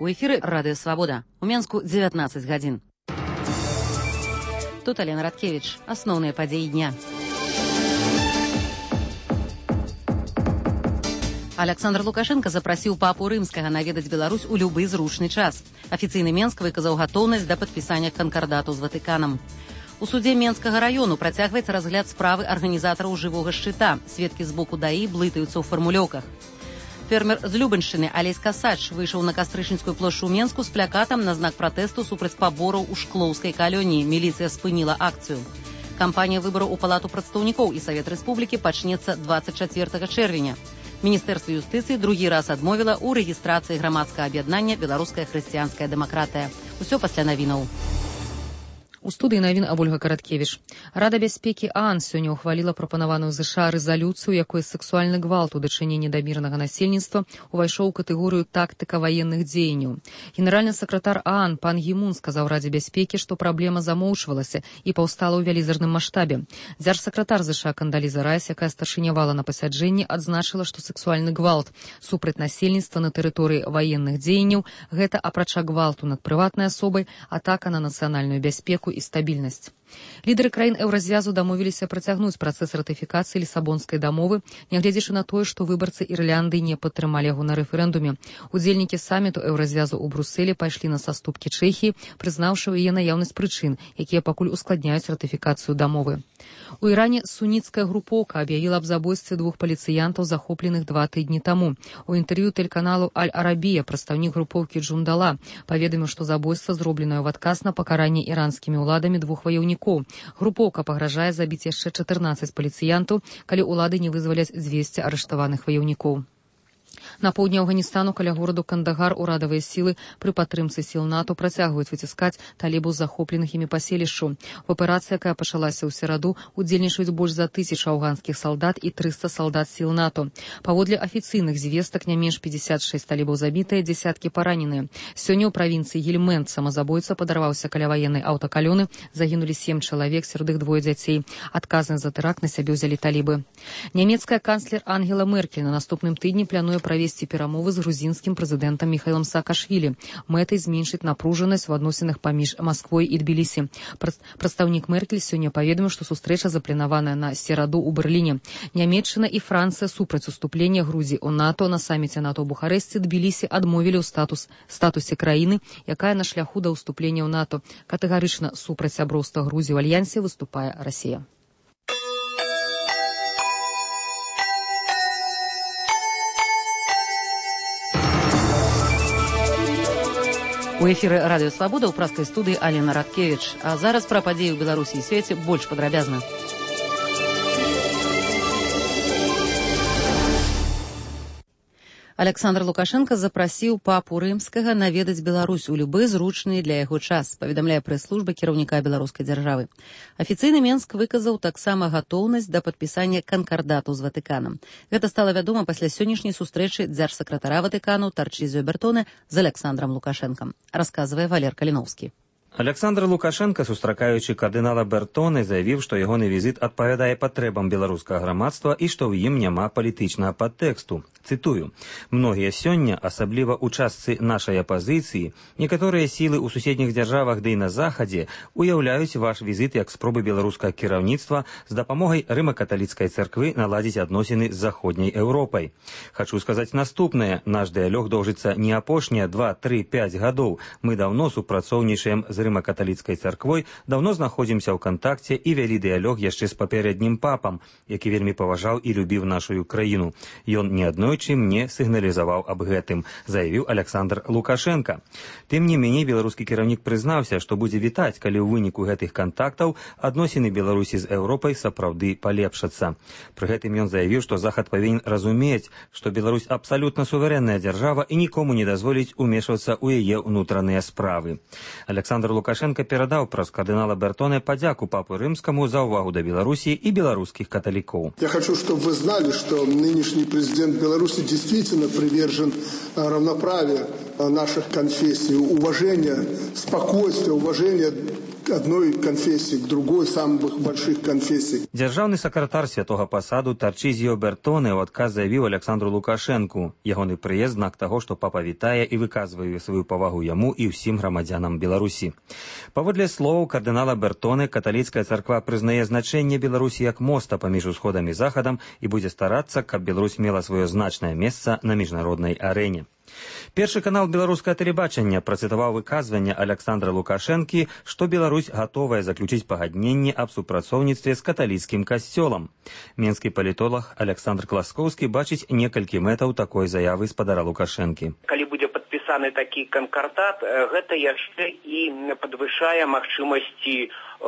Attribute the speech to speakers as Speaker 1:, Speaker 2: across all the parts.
Speaker 1: У эфіры Радыё Свабода. У Менску 19 гадзін. Тут Алена Радкевич. Асноўныя падзеі дня. Александр Лукашенко запрасіў папу рымскага наведаць Беларусь у любы зручны час. Афіцыйны Менск выказаў гатоўнасць да падпісання канкардату з Ватыканам. У судзе Менскага раёну працягваецца разгляд справы арганізатараў жывога шчыта. Сведкі з боку ДАІ блытаюцца ў фармулёўках. Фермер з Любаншчыны Алесь Касач выйшаў на Кастрычніцкую плошчу ў Менску з плакатам на знак пратэсту супраць пабораў у Шклоўскай калоніі. Міліцыя спыніла акцыю. Кампанія выбараў у Палату прадстаўнікоў і Савет Рэспублікі пачнецца 24 чэрвеня. Міністэрства юстыцыі другі раз адмовіла ў рэгістрацыі грамадскага аб'яднання «Беларуская хрысціянская дэмакратыя». Усё пасля навінаў.
Speaker 2: У студыі навін Ольга Караткевіч. Рада бяспекі ААН сёння ўхваліла прапанаваную ЗША рэзалюцыю, якой сексуальны гвалт у дачыненні да мірнага насельніцтва увайшоў у катэгорыю тактыка ваенных дзеянняў. Генеральны сакратар ААН пан Гімун сказаў Радзе бяспекі, што праблема замоўчвалася і паўстала ў вялізарным маштабе. Дзяржсакратар ЗША Кандаліза Райс, якая старшынявала на пасяджэнні, адзначыла, што сексуальны гвалт супраць насельніцтва на тэрыторыі ваенных дзеянняў гэта, апрача гвалту над прыватнай асобай, атака на нацыянальную бяспеку і стабільнасць. Лідары краін Еўразвязу дамовіліся працягнуць працэс ратыфікацыі Лісабонскай дамовы, нягледзячы на тое, што выбарцы Ірландыі не падтрымалі яго на рэферэндуме. Удзельнікі саміту Еўразвязу ў Брусэлі пайшлі на саступкі Чэхіі, прызнаўшы ў яе наяўнасць прычын, якія пакуль ускладняюць ратыфікацыю дамовы. У Іране суніцкая групоўка аб'явіла аб забойстве 2 паліцыянтаў, захопленых 2 тыдні таму. У інтэрв'ю тэлеканалу Аль-Арабія прадстаўнік групоўкі Джундала паведаміў, што забойства зробленае ў адказ на пакаранне іранскімі ўладамі 2 ваяўнікоў. Групоўка пагражае забіць яшчэ 14 паліцыянтаў, калі ўлады не вызваляць 200 арыштаваных ваяўнікоў. На поўдні Афганістану каля гораду Кандагар урадавыя сілы пры падтрымцы сіл НАТО працягваюць выціскаць талібаў з захопленых імі паселішчаў. У аперацыі, якая пачалася ў сераду, удзельнічаюць больш за 1000 афганскіх салдат і 300 салдат сіл НАТО. Паводле афіцыйных звестак не менш 56 талібаў забітыя, дзесяткі параненыя. Сёння ў правінцыі Гельмэнд самазабойца падарваўся каля ваеннай аўтакалёны, загінулі 7 чалавек, сярод іх 2 дзяцей. Адказнасць за тэракт на сябе ўзялі талібы. Нямецкая канцлер Ангела Меркель на наступным тыдні плануе правесці перамовы з грузінскім прэзідэнтам Міхаілам Саакашвілі. Мэтай зменшыць напружанасць у адносінах паміж Масквой і Тбілісі. Прадстаўнік Меркель сёння паведаміў, што сустрэча запланаваная на сераду ў Берліне. Нямецчына і Францыя супраць уступлення Грузіі ў НАТО. На саміце НАТО ў Бухарэсце Тбілісі адмовілі ў статусе краіны, якая на шляху да ўступлення ў НАТО. Катэгарычна супраць сяброўства Грузіі ў альянсе выступае Расія.
Speaker 1: У эфіры Радыё Свабода ў праскай студыі Алена Радкевіч. А зараз пра падзеі ў Беларусі і свеце больш падрабязна. Александр Лукашенко запрасіў папу рымскага наведаць Беларусь у любы зручны для яго час, паведамляе прэс-служба кіраўніка беларускай дзяржавы. Афіцыйны Менск выказаў таксама гатоўнасць да падпісання канкардату з Ватыканам. Гэта стала вядома пасля сённяшняй сустрэчы дзяржсакратара Ватыкану Тарчізіо Бертоне з Александром Лукашэнкам, расказвае Валер Каліноўскі.
Speaker 3: Александр Лукашенко, сустракаючы кардынала Бертоне, заявіў, што ягоны візіт адпавядае патрэбам беларускага грамадства і што ў ім няма палітычнага падтэксту. Цытую: «Многія сёння, асабліва ў частцы нашай апазіцыі, некаторыя сілы ў суседніх дзяржавах ды і на захадзе уяўляюць ваш візіт як спробы беларускага кіраўніцтва з дапамогай рыма-каталіцкай царквы наладзіць адносіны з заходняй Еўропай. Хачу сказаць наступнае. Наш дыялог доўжыцца не апошнія 2, 3, 5 гадоў. Мы даўно супрацоўнічаем з рыма-каталіцкай царквой, даўно знаходзімся ў кантакце і вялі дыялог яшчэ з папярэднім папам, які вельмі паважаў і любіў нашу краіну. Ён неаднойчы мне сігналізаваў аб гэтым», заявіў Александр Лукашенко. Тым не меней, беларускі кіраўнік прызнаўся, што будзе вітаць, калі ў выніку гэтых кантактаў адносіны Беларусі з Еўропай сапраўды палепшацца. Пры гэтым ён заявіў, што Захад павінен разумець, што Беларусь абсалютна суверэнная дзяржава і нікому не дазволіць умешвацца ў яе ўнутраныя справы. Александр Лукашенко перадаў праз кардынала Бертоне падзяку папу рымскому за увагу до Беларуси и белорусских католиков.
Speaker 4: Я хочу, чтобы вы знали, что нынешний президент Беларуси действительно привержен равноправию наших конфессий, уважения, спокойствия, уважения одной конфессии к другой, самых больших конфессий.
Speaker 3: Дзяржаўны сакратар святога пасаду Тарчизіо Бертоне ў адказ заявіў Александру Лукашэнку. Ягоны прыезд знак таго, што папа вітае і выказвае сваю павагу яму і ўсім грамадзянам Беларусі. Паводле словаў кардынала Бертоне, каталіцкая царква прызнае значэнне Беларусі як моста паміж усходам і захадам і будзе старацца, каб Беларусь мела сваё значнае месца на міжнароднай арэне. Першы канал беларускага тэлебачання працытаваў выказванне Александра Лукашэнкі, што Беларусь гатовая заключыць пагадненне аб супрацоўніцтве з каталіцкім касцёлам. Менскі палітолог Александр Класкоўскі бачыць некалькі мэтаў такой заявы спадара Лукашэнкі.
Speaker 5: Калі будзе падпісаны такі канкардат, гэта яшчэ і падвышае магчымасці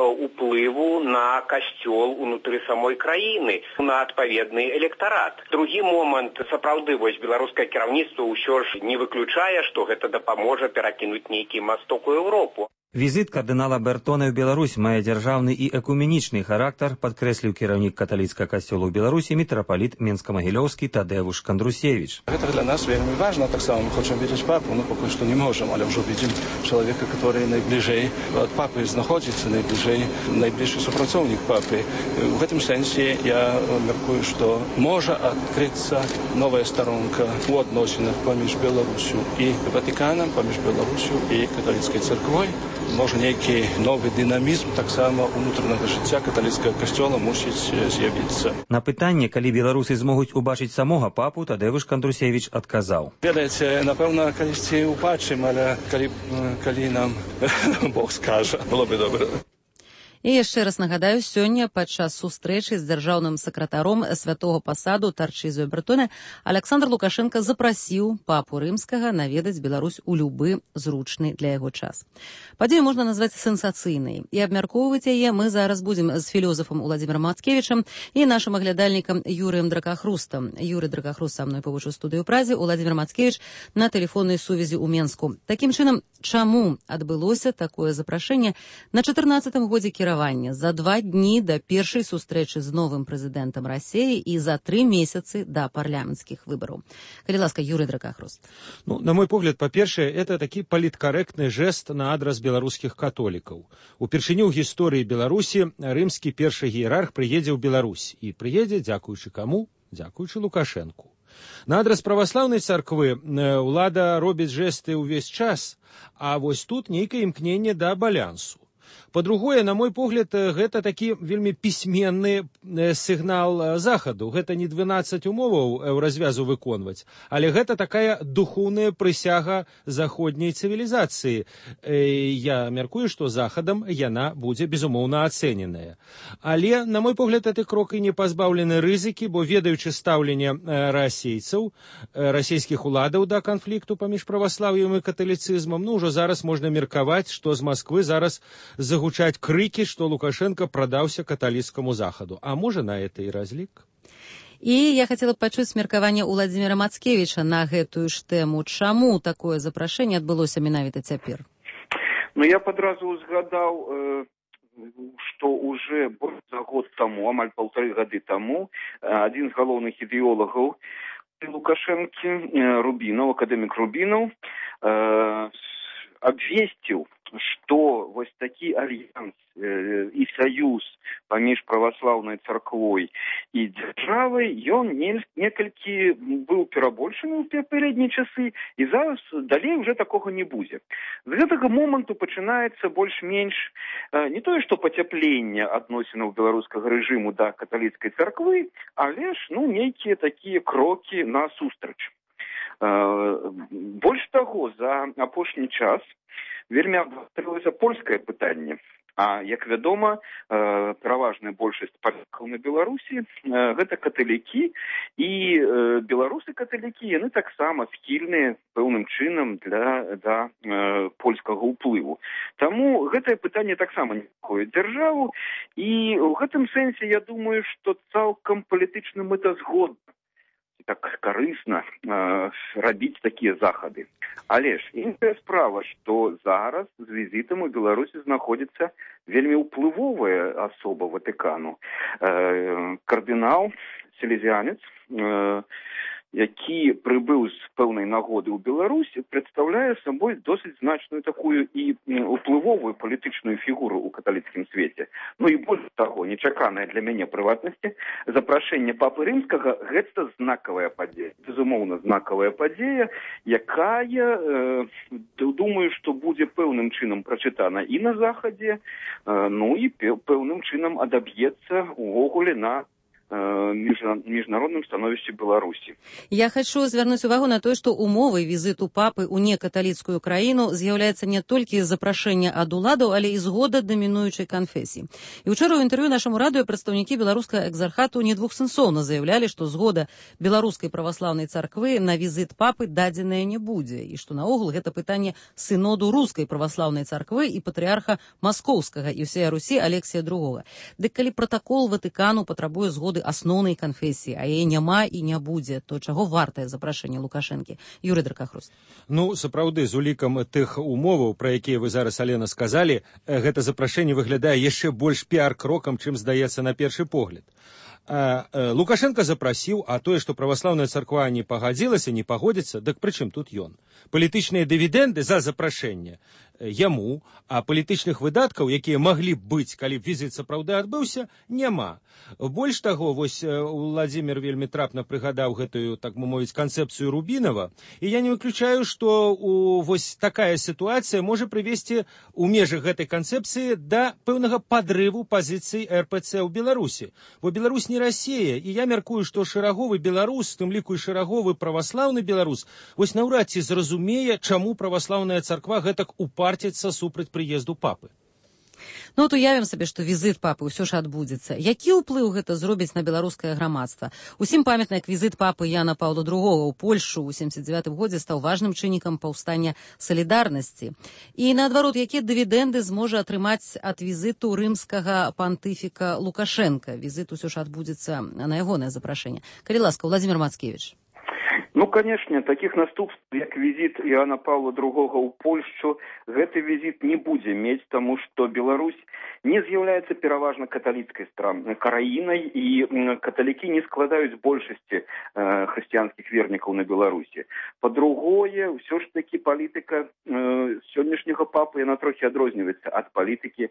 Speaker 5: уплыву на касцёл унутры самой краіны, на адпаведны электарат. Другі момант, сапраўды, беларускае кіраўніцтва ўсё ж не выключае, што гэта дапаможа перакінуць нейкі масток у Еўропу.
Speaker 3: Візіт кардынала Бертоне ў Беларусь мае дзяржаўны і экуменічны характар, падкрэсліў кіраўнік каталіцкага касцёла ў Беларусі мітрапаліт Менска-Магілёўскі Тадеуш Кандрусевич.
Speaker 6: Гэта для нас вельмі важна, таксама мы хочам видеть папу, но пакуль што не можам, але ўжо видим чалавека, который найбліжэй ад папы знаходзіцца, найбліжшы супрацоўнік папы. У гэтым сэнсе я мяркую, што можа адкрыцца новая старонка у адносінах паміж Беларусю і Ватыканам, паміж Беларусю і каталіцкай царквой. Можа, нейкі новы дынамізм таксама унутранага жыцця каталіцкага касцёла мусіць з'явіцца.
Speaker 3: На пытанне, калі беларусы змогуць убачыць самога папу, Тадеуш Кандрусевич адказаў.
Speaker 6: Ведаеце, напэўна, калісьці убачым, але калі нам Бог скажа, было бы добра.
Speaker 1: І яшчэ раз нагадаю, сёння падчас сустрэчы з дзяржаўным сакратаром святога пасаду Тарчизіо Бертоне Александр Лукашенко запрасіў папу рымскага наведаць Беларусь у любы зручны для яго час. Падзею можна назваць сенсацыйнай, і абмяркоўваць яе мы зараз будзем з філёзафам Уладзімірам Мацкевічам і нашым аглядальнікам Юрыем Дракахрустам. Юрый Дракахруст са мной побач у студыю ў Празе, Уладзімір Мацкевіч на тэлефоннай сувязі ў Менску. Такім чынам, чаму адбылося такое запрашэнне на 14-м годзе кіравання за 2 дні да першай сустрэчы з новым прэзідэнтам Расіі і за 3 месяцы да парламенцкіх выбараў? Калі ласка, Юрый Дракахруст.
Speaker 7: На мой погляд, па-першае, это такі паліткарэктны жэст на адрас беларускіх католікаў. Упершыню ў гісторыі Беларусі рымскі першы іерарх прыедзе ў Беларусь. І прыедзе, дзякуючы каму? Дзякуючы Лукашэнку. На адрас праваслаўнай царквы ўлада робіць жэсты ўвесь час, а вось тут нейкае імкненне да балансу. Па-другое, на мой погляд, гэта такі вельмі пісьменны сігнал захаду. Гэта не 12 умоваў развязу выконваць, але гэта такая духоўная прысяга заходняй цывілізацыі. Я мяркую, што захадам яна будзе, безумоўна, ацэненая. Але, на мой погляд, гэты крок і не пазбаўлены рызыкі, бо ведаючы стаўленне расейцаў, расійскіх уладаў да канфлікту паміж праваслаўем і каталіцызмам, ўжо зараз можна меркаваць, што з Масквы зараз загучаць крыкі, што Лукашенко прадаўся каталіцкаму захаду. А можа, на это і разлік?
Speaker 1: І я хацела б пачуць меркаванне Уладзіміра Мацкевіча на гэтую ж тэму. Чаму такое запрашэнне адбылося менавіта цяпер?
Speaker 5: Я падразу згадаў, што уже больш за год таму, амаль 1,5 гады таму, адзін з галоўных ідэолагаў Лукашэнкі, Рубінаў, акадэмік Рубінаў, абвесціў, што вось такі альянс і саюз паміж праваслаўнай царквой і дзяржавай, ён некалькі быў перабольшаны ў папярэднія часы, і зараз далей уже такога не будзе. З гэтага моманту пачынаецца больш-менш не тое, што пацяпленне адносінаў беларускага рэжыму да каталіцкай царквы, але ж, нейкія такія крокі насустрач. Больш таго, за апошні час вельмі абвастрылася польскае пытанне. А, як вядома, пераважная большасць палякаў на Беларусі гэта каталікі, і беларусы-каталікі, яны таксама схільныя пэўным чынам да польскага ўплыву. Таму гэтае пытанне таксама непакоіць дзяржаву, і ў гэтым сэнсе я думаю, што цалкам палітычна мэтазгодна, так карысна рабіць такія захады. Але ж іншая справа, што зараз з візітам у Беларусі знаходзіцца вельмі ўплывовая асоба Ватыкану. Кардынал, селезіанец, які прыбыў з пэўнай нагоды ў Беларусь, прадстаўляе сабой досыць значную такую і уплывовую палітычную фігуру ў каталіцкім свеце. Ну і больш таго, нечаканае для мяне прыватнасці, запрашэнне папы рымскага – гэта знакавая падзея, безумоўна знакавая падзея, якая, думаю, што будзе пэўным чынам прачытана і на Захадзе, ну і пэўным чынам адаб'ецца увогуле на международным становішчы Беларусі.
Speaker 1: Я хочу звярнуць увагу на тое, што умовай візіту папы ў некаталіцкую краіну з'яўляецца не толькі запрашэнне ад уладаў, але і згода дамінуючай канфесіі. І ўчора ў інтэрв'ю нашаму радыё прадстаўнікі беларускага экзархату недвухсэнсоўна заявлялі, што згода беларускай праваслаўнай царквы на візіт папы дадзеная не будзе, і што наогул гэта пытанне сыноду рускай праваслаўнай царквы і патрыарха маскоўскага і ўсея Русі Алексія II. Дык калі пратакол Ватыкану патрабуе згоды асноўнай канфесіі, а яе няма і не будзе, то чаго вартае запрашэнне Лукашэнкі? Юрый Дракахруст.
Speaker 7: Ну, сапраўды, з улікам тых умоваў, пра якія вы зараз, Алена, сказалі, гэта запрашэнне выглядае яшчэ больш піар-крокам, чым здаецца на першы погляд. Лукашенко запрасіў, а тое, што праваслаўная царква не пагадзілася, не пагодзіцца, дык пры чым тут ён? Палітычныя дывідэнды за запрашэнне яму, а палітычных выдаткаў, якія маглі б быць, калі б візіт сапраўды адбыўся, няма. Больш таго, вось Владзімір вельмі трапна прыгадаў гэтую, так мовіць, канцэпцыю Рубінава, і я не выключаю, што вось такая сітуацыя можа прывесці ў межах гэтай канцэпцыі да пэўнага падрыву пазіцый РПЦ ў Беларусі. Бо Беларусь не Расія, і я мяркую, што шэраговы беларус, в тым ліку і шэраговы праваслаўны беларус, вось наўрад ці зразумее, чаму праваслаўная царква гэтак упарціцца супраць прыезду папы.
Speaker 1: Ну, от уявім сабе, што візіт папы ўсё ж адбудзецца. Які ўплыў гэта зробіць на беларускае грамадства? Усім памятна, як візіт папы Яна Паўла II ў Польшу ў 79 годзе стаў важным чыннікам паўстання салідарнасці. І наадварот, якія дывідэнды зможа атрымаць ад візіту рымскага пантыфіка Лукашенка? Візіт усё ж адбудзецца на ягонае запрашэнне. Калі ласка, Владзімір Мацкевіч.
Speaker 5: Ну, конечно, таких наступств, як визит Иоанна Павла II ў Польшу, гэты визит не будзе мець, тому что Беларусь не з'яўляецца пераважна каталіцкай краінай, і каталікі не складаюць большасці хрысціянскіх вернікаў на Беларусі. По-другое, ўсё ж таки палітыка сённяшняга папы, яна трохі адрозніваецца ад палітыкі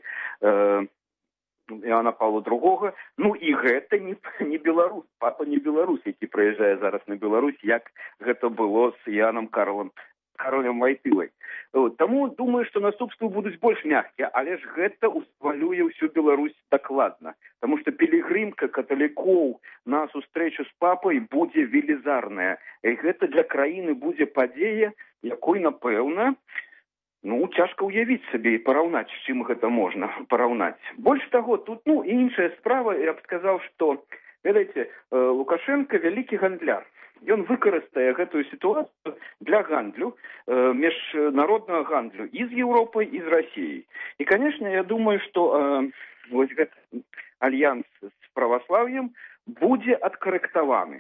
Speaker 5: Иоанна Павла II. Ну і гэта не беларус, папа не беларус, які прыязджае зараз на Беларусь, як гэта было з Іанам Каролем Вайтылай. Таму думаю, што наступствы будуць больш мяккія, але ж гэта узвалюе ўсю Беларусь дакладна. Таму што пілігрымка каталікоў на сустрэчу з папай будзе велізарная. І гэта для краіны будзе падзея, якой, напэўна, цяжка ўявіць сабе і параўнаць, з чым гэта можна параўнаць. Больш таго, тут, і іншая справа, я б сказаў, што, ведаеце, Лукашенко вялікі гандляр. Ён выкарыстае гэтую сітуацыю для гандлю, міжнароднага гандлю і з Еўропай, і з Расіяй. І, конечно, я думаю, што вось гэты альянс з праваслаўем будзе адкарэктаваны.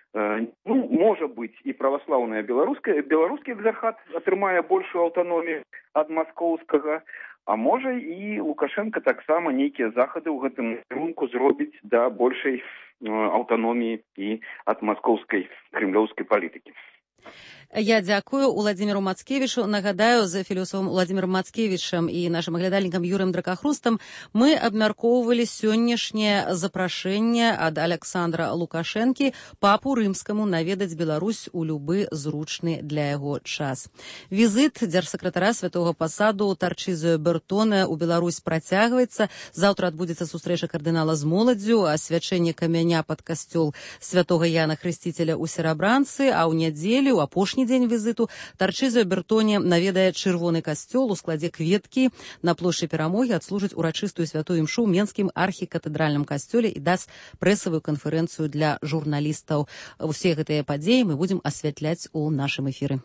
Speaker 5: Можа быць, і праваслаўная беларускі экзархат атрымае большую аўтаномію ад маскоўскага, а можа і Лукашенко таксама нейкія захады ў гэтым накірунку зробіць да большай аўтаноміі і ад маскоўскай кремлёўскай палітыкі.
Speaker 1: Я дзякую Владзіміру Мацкевічу. Нагадаю, з філософам Владзімірам Мацкевічам і нашым аглядальнікам Юрыем Дракахрустам мы абмяркоўвалі сённяшняе запрашэнне ад Александра Лукашэнкі папу рымскаму наведаць Беларусь у любы зручны для яго час. Візіт дзяржсакратара святога пасаду Тарчызо Бертона ў Беларусь працягваецца. Заўтра адбудзецца сустрэча кардынала з моладдзю, асвячэнне камяня пад касцёл святога Яна Хрысціцеля ў Серабранцы, а ў нядзелю, у апошні дзень візіту, Тарчызо Бертоне наведае чырвоны касцёл у складзе кветкі на плошчы Перамогі, адслужыць урачыстую святую імшу ў Менскім архікатэдральным касцёле і дасць прэсавую канферэнцыю для журналістаў. Усе гэтыя падзеі мы будзем асвятляць у нашым эфіры.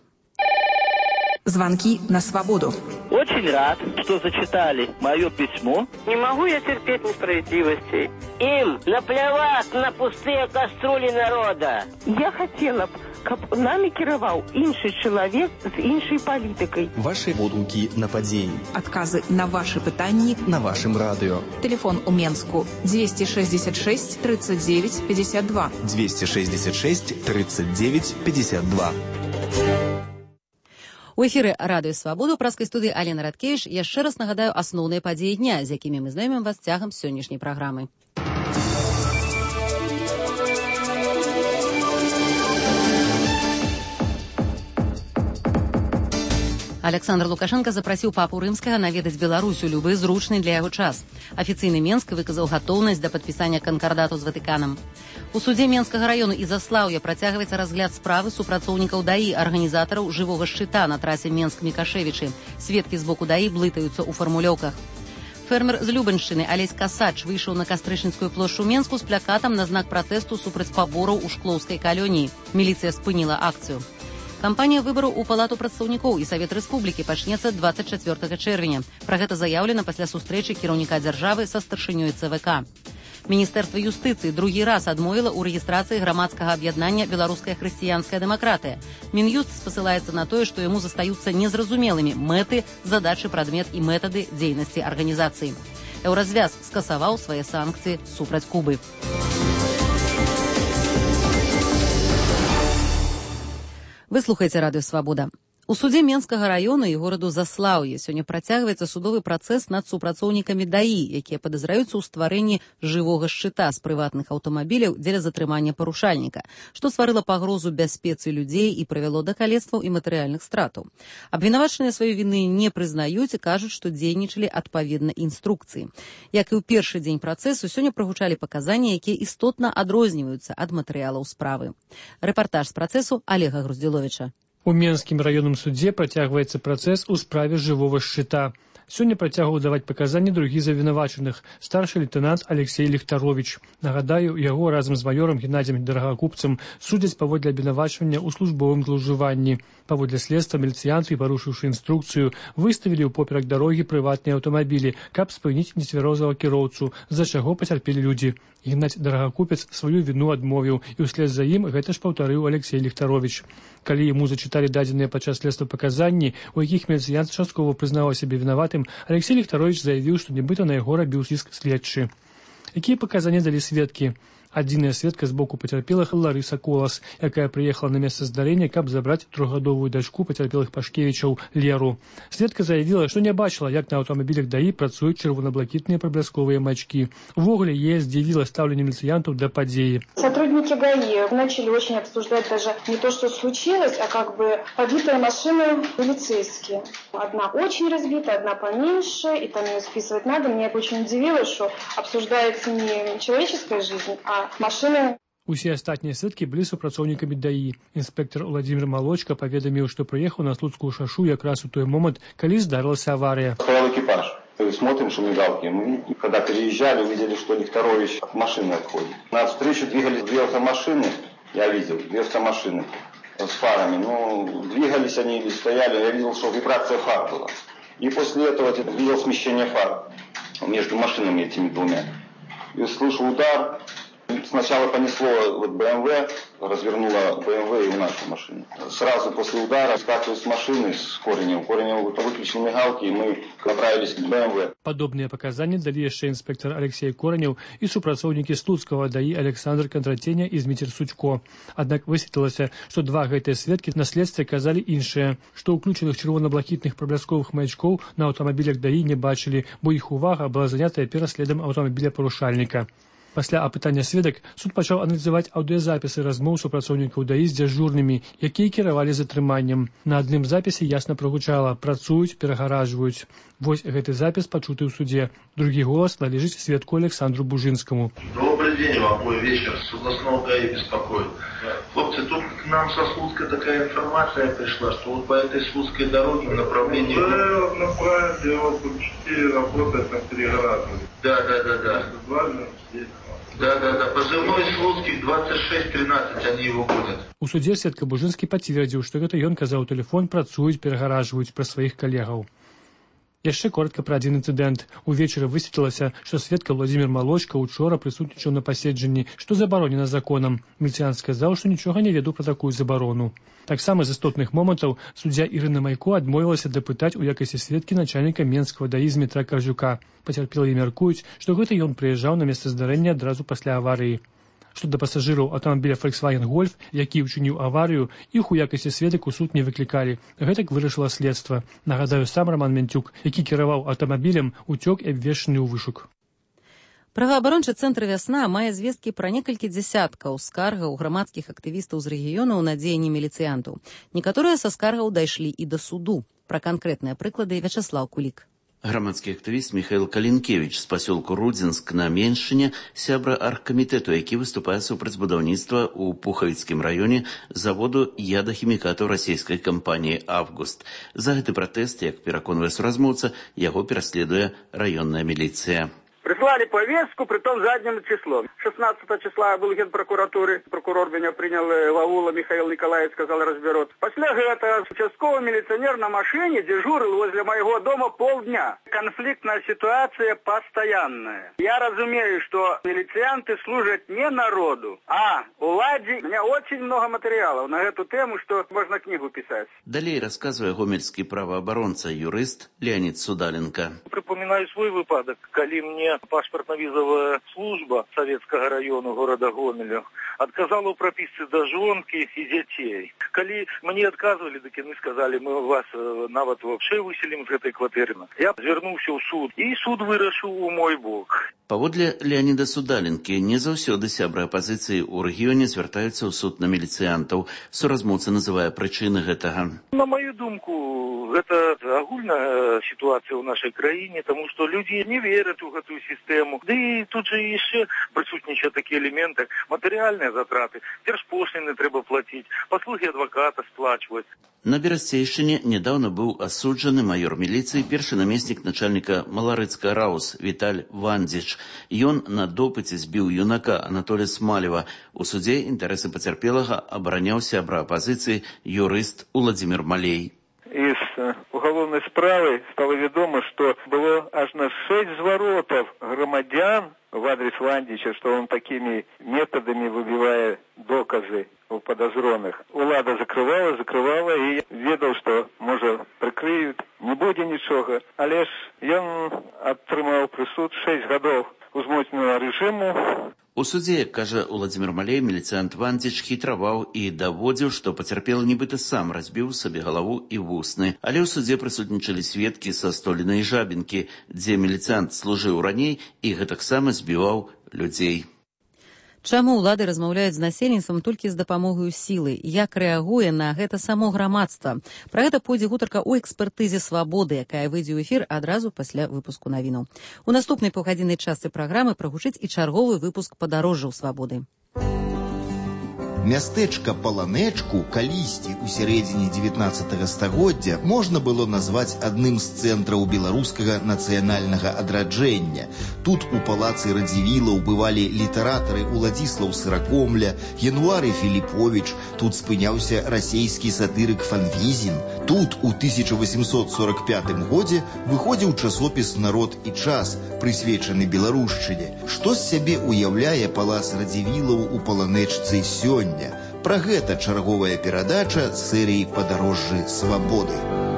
Speaker 8: Звонки на свободу.
Speaker 9: Очень рад, что зачитали мое письмо.
Speaker 10: Не могу я терпеть несправедливости.
Speaker 11: Им наплевать на пустые кастрюли народа.
Speaker 10: Я хотела каб намі кіраваў іншы чалавек з іншай палітыкай.
Speaker 11: Ваши водгукі на падзеі.
Speaker 8: Адказы на ваши пытанні
Speaker 11: на вашым радыё.
Speaker 8: Телефон у Менску 266 39 52.
Speaker 11: 266 39 52.
Speaker 1: У эфіры радыё Свабоду праскай студыі Алена Радкевіч яшчэ раз нагадаю асноўныя падзеі дня, з якімі мы знаёмім вас цягам сённяшняй праграмы. Александр Лукашенко запрасіў папу рымскага наведаць Беларусь у любы зручны для яго час. Афіцыйны Менск выказаў гатоўнасць да падпісання канкардату з Ватыканам. У судзе Менскага раёну Ізаслаўя працягваецца разгляд справы супрацоўнікаў ДАІ, арганізатараў жывога шчыта на трасе Менск-Мікашевічы. Сведкі з боку ДАІ блытаюцца ў фармулёўках. Фермер з Любаншчыны Алесь Касач выйшаў на Кастрычніцкую плошчу Менску з плакатам на знак пратэсту супраць пабораў у Шклоўскай калоніі. Міліцыя спыніла акцыю. Кампанія выбараў у Палату прадстаўнікоў і Савет Рэспублікі пачнецца 24 чэрвеня. Пра гэта заяўлена пасля сустрэчы кіраўніка дзяржавы са старшынёй ЦВК. Міністэрства юстыцыі другі раз адмовіла ў рэгістрацыі грамадскага аб'яднання «Беларуская хрысціянская дэмакратыя». Мін'юст спасылаецца на тое, што яму застаюцца незразумелымі мэты, задачы, прадмет і метады дзейнасці арганізацыі. Еўразвяз скасаваў свае санкцыі супраць Кубы. Вы слухаеце радыё Свабода. У судзе Менскага раёна і гораду Заслаўе сёння працягваецца судовы працэс над супрацоўнікамі ДАІ, якія падазраюцца ў стварэнні жывога шчыта з прыватных аўтамабіляў дзеля затрымання парушальніка, што стварыла пагрозу бяспецы людзей і прывяло да калецтваў і матэрыяльных стратаў. Абвінавачаныя свае віны не прызнаюць і кажуць, што дзейнічалі адпаведна інструкцыі. Як і ў першы дзень працэсу, сёння прагучалі паказанні, якія істотна адрозніваюцца ад матэрыялаў справы. Рэпартаж з працэсу Олега Груздзіловіча.
Speaker 12: У Менскім раённым судзе працягваецца працэс у справе жывога шчыта. Сёння працягваў даваць паказанні другі з абвінавачаных, старшы лейтэнант Алексей Ліхтаровіч. Нагадаю, яго разам з маёрам Геннадзем Дарагакупцам судзяць паводле абвінавачвання ў службовым злоўжыванні. Паводле следства міліцыянты, парушыўшы інструкцыю, выставілі ў поперак дарогі прыватныя аўтамабілі, каб спыніць нецвярозага кіроўцу, з-за чаго пацярпелі людзі. Геннадзь Дарагакупец сваю віну адмовіў, і ўслед за ім гэта ж паўтарыў Алексей Ліхтаровіч. Калі яму зачыталі дадзеныя падчас следства паказанні, у якіх міліцыянт часткова прызнаваў сябе вінаватым, Алексей Ліхтаровіч заявіў, што нібыта на яго рабіў ціск следчы. Якія паказанні далі сведкі? Адзіная сведка з боку пацярпелых Ларыса Колас, якая прыехала на месца здарэння, каб забраць трохгадовую дачку пацярпелых Пашкевічаў Леру. Сведка заявіла, што не бачыла, як на аўтамабілях ДАІ працуюць чырвона-блакітныя праблесковыя маячкі. Увогуле, яе здзівіла стаўленне міліцыянтаў да падзеі.
Speaker 13: Сотрудники ГАИ начали очень обсуждать даже не то, что случилось, а как бы побитые машины полицейские. Одна очень разбита, одна поменьше, и там ее списывать надо. Меня это очень удивило, что обсуждается не человеческая жизнь, а машины.
Speaker 12: Усе астатнія сведкі былі супрацоўнікамі ДАІ. Інспектор Владимир Малочка паведаміў, што прыехаў на Слуцкую шашу якраз у той момент, калі здарылася авария.
Speaker 14: Стоял экипаж. Смотрим, что мигалки. Мы, когда переезжали, увидели, что Лихтарович от машины отходит. Навстречу двигались две автомашины. Я видел, две автомашины с фарами. Ну, двигались они или стояли. Я видел, что вибрация фар была. И после этого видел смещение фар между машинами этими двумя. И слышу удар. Сначала понесло вот БМВ, развернуло БМВ и нашу машину. Сразу после удара скакиваю с машины с Коренев. Коренев выключил мигалки, и мы направились к БМВ.
Speaker 12: Падобныя паказанні далі яшчэ інспектор Алексей Коренев і супрацоўнікі Слуцкага ДАІ Александр Кондратеня і Зміцер Сучко. Аднак высветлілася, што два гэтыя сведкі на следстве казалі іншае, што ўключаных чырвона-блакітных праблесковых маячкоў на аўтамабілях ДАІ не бачылі, бо іх увага была занятая пераследам аўтамабіля парушальніка. Пасля апытання сведак суд пачаў аналізаваць аўдыёзапісы размоў супрацоўнікаў ДАІ з дзяжурнымі, якія кіравалі затрыманнем. На адным запісе ясна прагучала: працуюць, перагаражваюць. Вось гэты запіс пачуты ў судзе. Другі голас належыць сведку Александру Бужинскому.
Speaker 15: Добрый день вам, мой вечер. С областного ГАИ беспокоит. Хлопцы, тут к нам со Слуцка такая информация пришла, что вот по этой Слуцкой дороге в направлении...
Speaker 16: Да, направили, вот тут 4 работают на перегораживании.
Speaker 15: Да. Да. Позывной Слуцких 2613, они его гонят.
Speaker 12: У судзе сведка Бужинскі пацвердзіў, што гэта ён казаў у тэлефон, працуюць, перагаражваюць пра сваіх калегаў. Яшчэ коротка пра адзін інцыдэнт. Увечары высветлілася, што сведка Владзімір Малочка учора прысутнічаў на паседжанні, што забаронена законам. Міліцыянт сказаў, што нічога не ведаў пра такую забарону. Таксама з істотных момантаў суддзя Ірына Майко адмовілася дапытаць у якасці сведкі начальніка Менскага ДАІ Змітра Карзюка. Пацярпелыя мяркуюць, што гэта ён прыязджаў на месца здарэння адразу пасля аварыі. Што да пасажыраў аўтамабіля Volkswagen Golf, які ўчыніў аварыю, іх у якасці сведак у суд не выклікалі. Гэтак вырашыла следства. Нагадаю, сам Роман Мянцюк, які кіраваў аўтамабілем, уцёк і абвешчаны ў вышук.
Speaker 1: Праваабарончы цэнтр «Вясна» мае звесткі пра некалькі дзясяткаў скаргаў грамадскіх актывістаў з рэгіёнаў на дзеянні міліцыянтаў. Некаторыя са скаргаў дайшлі і да суду. Пра канкрэтныя прыклады Вячаслаў Кулік.
Speaker 17: Громадский активист Михаил Калинкевич с поселку Рудзинск на Меньшине, сябра аргкомитету, які выступае супраць будаўніцтва у Пухавіцкім раёне заводу ядахімікатаў расійскай кампаніі «Август». За гэты пратэст, як пераконвае суразмоўца, яго пераследуе раённая міліцыя.
Speaker 18: Прислали повестку, притом задним числом. 16 числа был генпрокуратуры. Прокурор меня принял в аула, Михаил Николаевич сказал, разберут. После этого участковый милиционер на машине дежурил возле моего дома полдня. Конфликтная ситуация постоянная. Я разумею, что милицианты служат не народу, а уладе. У меня очень много материалов на эту тему, что можно книгу писать.
Speaker 17: Далее рассказывая гомельский правооборонца, юрист Леонид Судаленко.
Speaker 19: Припоминаю свой выпадок, коли мне пашпартна-візовая служба Савецкага району города Гомеля отказала у прописцы да жонкі і дзяцей. Калі мне отказывали, так яны сказали, мы вас нават вообще выселим з гэтай кватэры. Я звярнуўся ў суд, і суд вырашыў у мой бок.
Speaker 17: Паводле Леоніда Судаленкі, не заўсёды сябры апазіцыі ў рэгіёне звяртаюцца ў суд на міліцыянтаў. Суразмоўца называе прычыны гэтага.
Speaker 19: На мою думку, гэта агульная сітуацыя ў нашай краіне, таму што людзі не вераць у гэтую сістэму. Ды і тут жа яшчэ прысутнічаюць такія элементы, матэрыяльныя затраты, дзяржпошліны трэба плаціць, паслугі адваката сплачваць.
Speaker 17: На Берасцейшчыне недавно быў асуджаны майор міліцыі, першы намеснік начальніка Маларыцкага РАУС Віталь Вандзіч. Ён на допыце збіў юнака Анатолія Смалева. У судзе інтарэсы пацярпелага абараняў сябра апазіцыі юрыст Уладзімір Малей.
Speaker 20: Из уголовной справы стало ведомо, что было аж на 6 зворотов громадян в адрес Вандича, что он такими методами выбивая доказы у подозренных. Улада закрывала и ведал, что, может, прикрыют, не будет ничего. Але ж ён атрымаў прысуд 6 гадоў узмоцненага режиму.
Speaker 17: У судзе, кажа Уладзімір Малей, міліцыянт Вандзіч хітраваў і даводзіў, што пацярпелы нібыта сам разбіў сабе галаву і вусны. Але ў судзе прысутнічалі сведкі са Столінай Жабінкі, дзе міліцыянт служыў раней і гэтаксама збіваў людзей.
Speaker 1: Чаму ўлады размаўляюць з насельніцтвам толькі з дапамогай сілы? Як рэагуе на гэта само грамадства? Пра гэта пойдзе гутарка ў экспертызе «Свабоды», якая выйдзе ў эфір адразу пасля выпуску навінаў. У наступнай паўгадзіннай частцы праграмы прагучыць і чарговы выпуск падарожжаў «Свабоды».
Speaker 21: Мястэчка Паланэчку калісьці ў сярэдзіне 19 стагоддзя можна было назваць адным з цэнтраў беларускага нацыянальнага адраджэння. Тут у палацы Радзівілаў бывалі літаратары Уладзіслаў Сыракомля, Януары Філіповіч, тут спыняўся расейскі сатырык Фанвізін. Тут у 1845 годзе выходзіў часопіс «Народ і час», прысвечаны беларушчыне. Што з сябе уяўляе палац Радзівілаў у Паланэчцы сёння? Пра гэта чарговая перадача серыі «Падарожжы свабоды».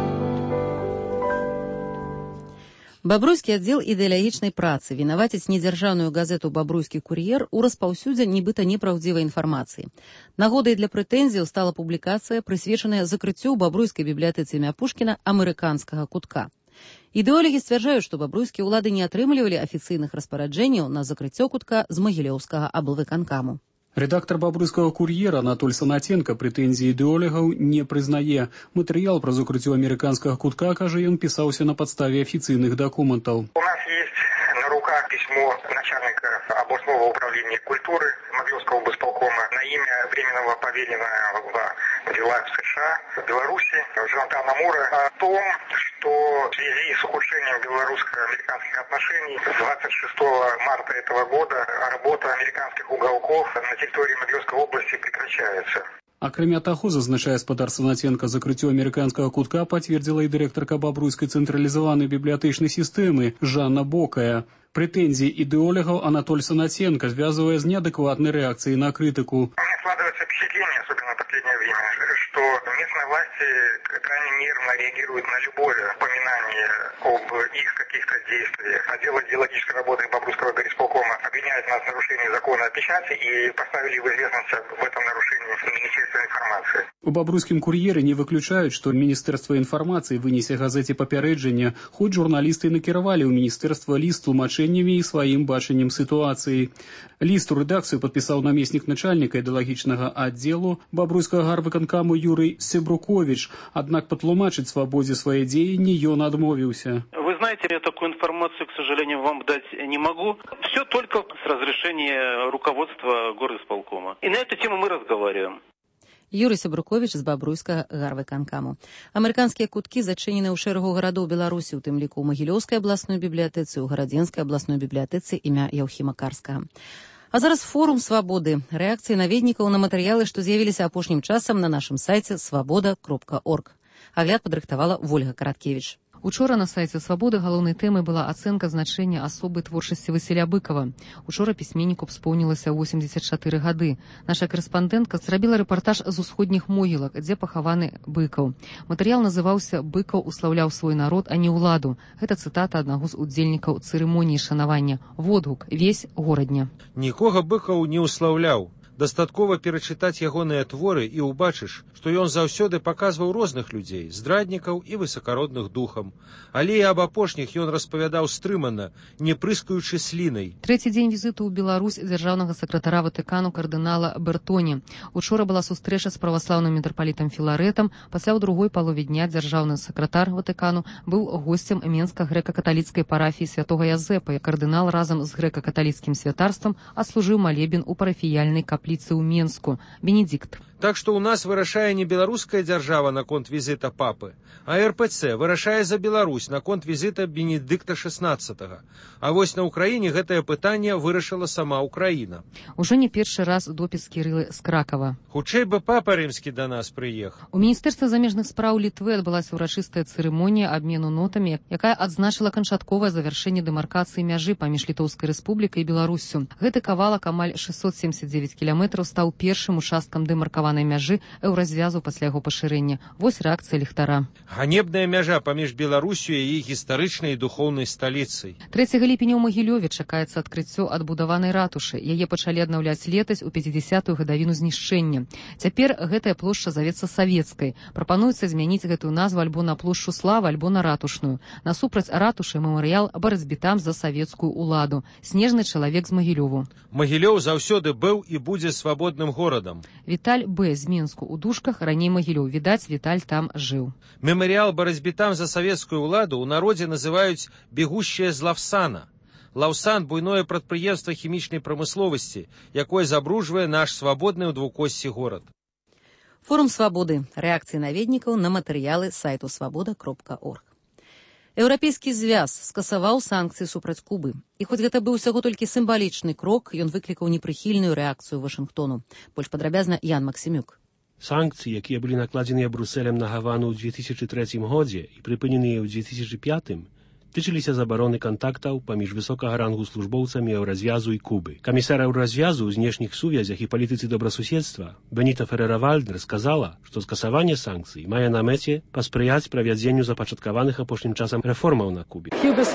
Speaker 1: Бабруйскі аддзел ідэалагічнай працы вінаваціць недзяржаўную газету «Бабруйскі кур'ер» у распаўсюдзе нібыта непраўдзівай інфармацыі. Нагодай для прэтэнзіяў стала публікацыя, прысвечаная закрыццю ў бабруйскай бібліятэцы імя Пушкіна амерыканскага кутка. Ідэолагі сцвярджаюць, што бабруйскія ўлады не атрымлівалі афіцыйных распараджэнняў на закрыццё кутка з магілёўскага аблвыканкаму.
Speaker 22: Редактор «Бобруйского курьера» Анатоль Санатенко претензии идеологов не признае. Материал про закрытие американского кутка, каже, он писался на подставе официальных документов.
Speaker 23: У нас есть на руках письмо начальника областного управления культуры Могилевского облсполкома на имя временного поверенного в делах в США, в Беларуси, Жантана Мура, о том, что в связи с ухудшением белорусско-американских отношений с 26 марта этого года работа американских уголков на территории Могилевской области прекращается.
Speaker 22: Акрамя таго, зазначае спадар Санаценка, закрыццё амерыканскага кутка пацвердзіла і дырэктарка бабруйскай цэнтралізаванай бібліятэчнай сістэмы Жанна Бокая. Претензии идеологов Анатоль Санаценко, связывая с неадекватной реакцией на критику.
Speaker 23: У меня складывается впечатление, особенно в последнее время, что местные власти крайне нервно реагируют на любое упоминание об их каких-то действиях. Отдел идеологической работы Бобруйского горисполкома обвиняет нас в нарушении закона о печати и поставили в известность об этом нарушении Министерства информации.
Speaker 22: У Бобруйскім кур'еры не выключают, что Министерство информации вынесе газете папярэджання, хоть журналисты накіравалі ў Министерство лист тлумачэннямі і сваім бачаннем ситуации. Лист у редакцию подписал наместник начальника идеологичного отделу Бобруйского гарвыканкаму Юрий Себрукович, однако патлумачыць свободе своей дзеянні ён адмовіўся.
Speaker 2: Вы знаете, я такую информацию, к сожалению, вам дать не могу. Все только с разрешения руководства горисполкома. И на эту тему мы разговариваем.
Speaker 1: Юрий Себрукович з Бабруйскага гарвыканкаму. Амерыканскія куткі зачынены ў шэрагу гарадоў Беларусі, у тым ліку ў Магілёўскай абласной бібліятэцы, у Гарадзенскай абласной бібліятэцы імя Яўхіма Карскага. А зараз форум свабоды. Рэакцыі наведнікаў на матэрыялы, што з'явіліся апошнім часам на нашым сайце свабода.орг. Агляд падрыхтавала Вольга Караткевіч. Учора на сайце «Свабоды» галоўнай тэмай была ацэнка значэння асобы творчасці Васіля Быкова. Учора пісьменніку споўнілася 84 гады. Наша карэспандэнтка зрабіла рэпартаж з усходніх могілак, дзе пахаваны Быкаў. Матэрыял называўся «Быкаў услаўляў свой народ, а не ўладу». Гэта цытата аднаго з удзельнікаў цырымоніі шанавання. Водгук «Весь горадня».
Speaker 7: Нікога Быкаў не услаўляў. Дастаткова перачытаць ягоныя творы і ўбачыш, што ён заўсёды паказваў розных людзей, здраднікаў і высакародных духам. Але і аб апошніх ён распавядаў стрымана, не прыскаючы слінай.
Speaker 1: Трэці дзень візіту ў Беларусь дзяржаўнага сакратара Ватыкану кардынала Бертоні. Учора была сустрэча з праваслаўным мітрапалітам Філарэтам. Пасля ў другой палове дня дзяржаўны сакратар Ватыкану быў госцем Менска-грэка-каталіцкай парафіі святога Язэпа. Кардынал разам з грэка-каталіцкім святарствам адслужыў малебен у парафіяльнай капліцы ў Менску. Бенедикт.
Speaker 7: Так што ў нас вырашае не беларуская дзяржава наконт візіта папы, а РПЦ вырашае за Беларусь наконт візіта Бенедыкта XVI. А вось на Ўкраіне гэтае пытанне вырашыла сама Ўкраіна.
Speaker 1: Ужо не першы раз допіс Кірылы з Кракава.
Speaker 7: Хутчэй бы папа рымскі да нас прыехаў.
Speaker 1: У Міністэрстве замежных спраў Літвы адбылася ўрачыстая цырымонія абмену нотамі, якая адзначыла канчатковае завяршэнне дэмаркацыі мяжы паміж Літоўскай рэспублікай і Беларуссю. Гэты кавалак амаль 679 кіламетраў стаў першым участкам дэмаркаванай мяжы еўразвязу пасля яго пашырэння. Вось рэакцыя ліхтара.
Speaker 7: Ганебная мяжа паміж Беларусю і яе гістарычнай і духоўнай сталіцай.
Speaker 1: 3 ліпеня ў Магілёве чакаецца адкрыццё адбудаванай ратушы. Яе пачалі аднаўляць летась у 50-ю гадавіну знішчэння. Цяпер гэтая плошча завецца савецкай. Прапануецца змяніць гэтую назву альбо на плошчу Славы, альбо на ратушную. Насупраць ратушы мемарыял барацьбітам за савецкую ўладу. Снежны чалавек з Магілёву.
Speaker 7: Магілёў заўсёды быў і будзе свабодным горадам.
Speaker 1: Віталь Б. з Менску ў дужках, раней Магілёў. Відаць, Віталь там жыў.
Speaker 7: Мемарыял барацьбітам за савецкую ўладу ў народзе называюць «бегущая з Лаўсана». Лаўсан – буйное прадпрыемства хімічнай прамысловасці, якое забруджвае наш свабодны ў двукосці горад.
Speaker 1: Форум свабоды. Рэакцыі наведнікаў на матэрыялы сайту свабода.орг. Еўрапейскі звяз скасаваў санкцыі супраць Кубы. І хоць гэта быў усяго толькі сімвалічны крок, ён выклікаў непрыхільную рэакцыю Вашынгтону. Больш падрабязна Ян Максімюк.
Speaker 3: Санкцыі, якія былі накладзеныя Брусэлем на Гавану ў 2003 годзе і прыпыненыя ў 2005, тычыліся забароны кантактаў паміж высокага рангу службоўцамі Еўразвязу і Кубы. Камісар Еўразвязу ў знешніх сувязях і палітыцы добрасуседства Беніта Ферера-Вальдер сказала, што скасаванне санкцый мае на мэце паспрыяць правядзенню запачаткаваных апошнім часам рэформаў на Кубе.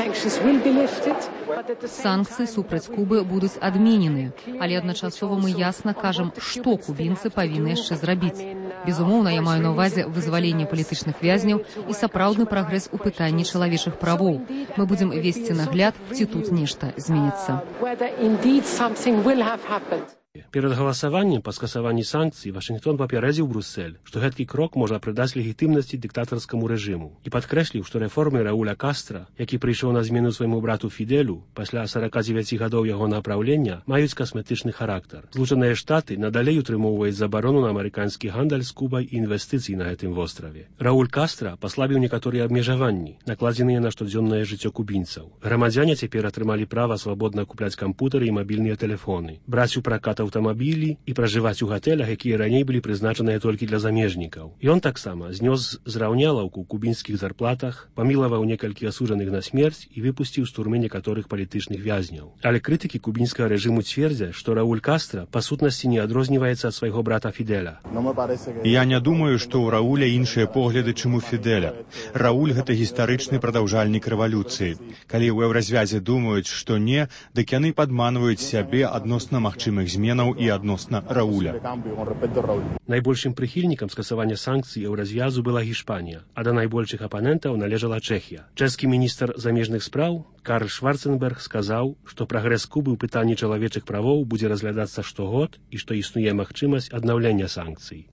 Speaker 1: Санкцыі супраць Кубы будуць адменены, але адначасова мы ясна кажам, што кубінцы павінны яшчэ зрабіць. Безумоўна, я маю на ўвазе вызваленне палітычных вязняў і сапраўдны прагрэс у пытанні чалавечых правоў. Мы будзем весці нагляд, ці тут нешта зменіцца.
Speaker 3: Перад галасаваннем па скасаванні санкцый Вашынгтон папярэдзіў Брусэль, што гэткі крок можа прыдаць легітымнасці дыктатарскаму рэжыму і падкрэсліў, што рэформы Рауля Кастра, які прыйшоў на змену свайму брату Фідэлю пасля 49 гадоў яго напраўлення, маюць касметычны характар. Злучаныя Штаты надалей утрымоўваюць забарону на амерыканскі гандаль з Кубай і інвестыцый на гэтым востраве. Рауль Кастра паслабіў некаторыя абмежаванні, накладзеныя на штодзённае жыццё кубінцаў. Грамадзяне цяпер атрымалі права свабодна купляць кампутары і мабільныя тэлефоны, браць у пракат купляць аўтамабілі і пражываць у гатэлях, якія раней былі прызначаныя толькі для замежнікаў. Ён таксама знёс зраўнялаўку ў кубінскіх зарплатах, памілаваў некалькі асуджаных на смерць і выпусціў з турмы некаторых палітычных вязняў. Але крытыкі кубінскага рэжыму цвердзяць, што Рауль Кастра па сутнасці не адрозніваецца ад свайго брата Фідэля.
Speaker 4: Я не думаю, што ў Рауля іншыя погляды, чым у Фідэля. Рауль гэта гістарычны прадаўжальнік рэвалюцыі. Калі ў еўразвязе думаюць, што не, дык яны падманваюць сябе адносна магчымых зменаў і адносна Рауля.
Speaker 3: Найбольшым прыхільнікам скасавання санкцый еўразвязу была Гішпанія, а да найбольшых апанентаў належала Чэхія. Чэшскі міністр замежных спраў Карл Шварценберг сказаў, што прагрэс Кубы ў пытанні чалавечых правоў будзе разглядацца штогод і што існуе магчымасць аднаўлення санкцый.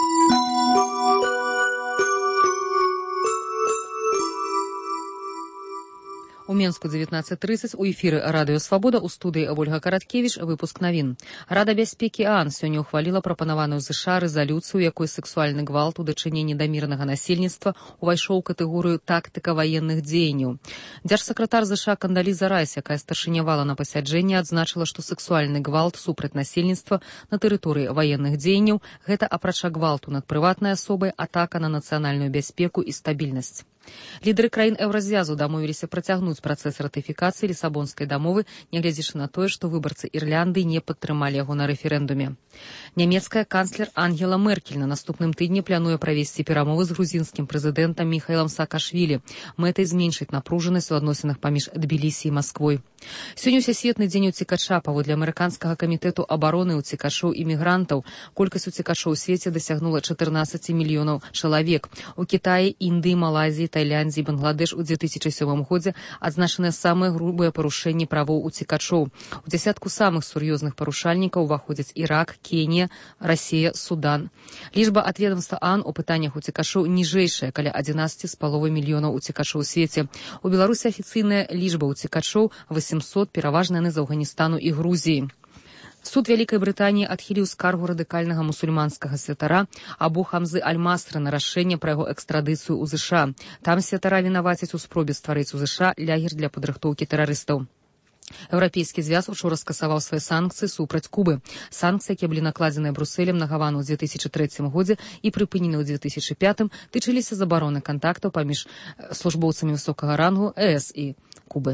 Speaker 1: У Менску 19:30 у эфіры радыё «Свабода» у студыі Ольга Караткевіч выпуск навін. Рада бяспекі ААН сёння ўхваліла прапанаваную ЗША рэзалюцыю, якой сексуальны гвалт у дачыненні да мірнага насельніцтва увайшоў у катэгорыю тактыка ваенных дзеянняў. Дзяржсакратар ЗША Кандаліза Райс, якая старшынявала на пасяджэнні, адзначыла, што сексуальны гвалт супраць насельніцтва на тэрыторыі ваенных дзеянняў – гэта, апрача гвалту над прыватнай асобай, атака на нацыянальную бяспеку і стабільнасць. Лідары краін еўразвязу дамовіліся працягнуць працэс ратыфікацыі Лісабонскай дамовы, нягледзячы на тое, што выбарцы Ірландыі не падтрымалі яго на рэферэндуме. Нямецкая канцлер Ангела Меркель на наступным тыдні плануе правесці перамовы з грузінскім прэзідэнтам Міхаілам Саакашвілі, мэтай зменшыць напружанасць у адносінах паміж Тбілісі і Масквой. Сёння ўсесветны дзень уцекача. Паводле амерыканскага камітэту абароны уцекачоў і мігрантаў, колькасць уцекачоў у свеце дасягнула 14 мільёнаў чалавек. У Кітаі, Індыі, Малайзіі, Тайляндзе і Бангладеш у 2007 годзе адзначаныя самыя грубыя парушэнні правоў уцекачоў. У дзясятку самых сур'ёзных парушальнікаў уваходзяць Ірак, Кенія, Расія, Судан. Лічба ад ведамства ААН у пытаннях уцекачоў ніжэйшая, каля 11,5 мільёнаў уцекачоў у свеце. У Беларусі афіцыйная лічба уцекачоў 800, пераважна яны з Афганістану і Грузіі. Суд Вялікай Брытаніі адхіліў скаргу радыкальнага мусульманскага святара Абу Хамзы Аль-Масра на рашэнне пра яго экстрадыцыю ў ЗША. Там святара вінавацяць у спробе стварыць у ЗША лагер для падрыхтоўкі тэрарыстаў. Еўрапейскі звяз учора скасаваў свае санкцыі супраць Кубы. Санкцыі, якія былі накладзеныя Брусэлем на Гавану ў 2003 годзе і прыпынены ў 2005, тычыліся забароны кантактаў паміж службоўцамі высокага рангу ЕС і Кубы.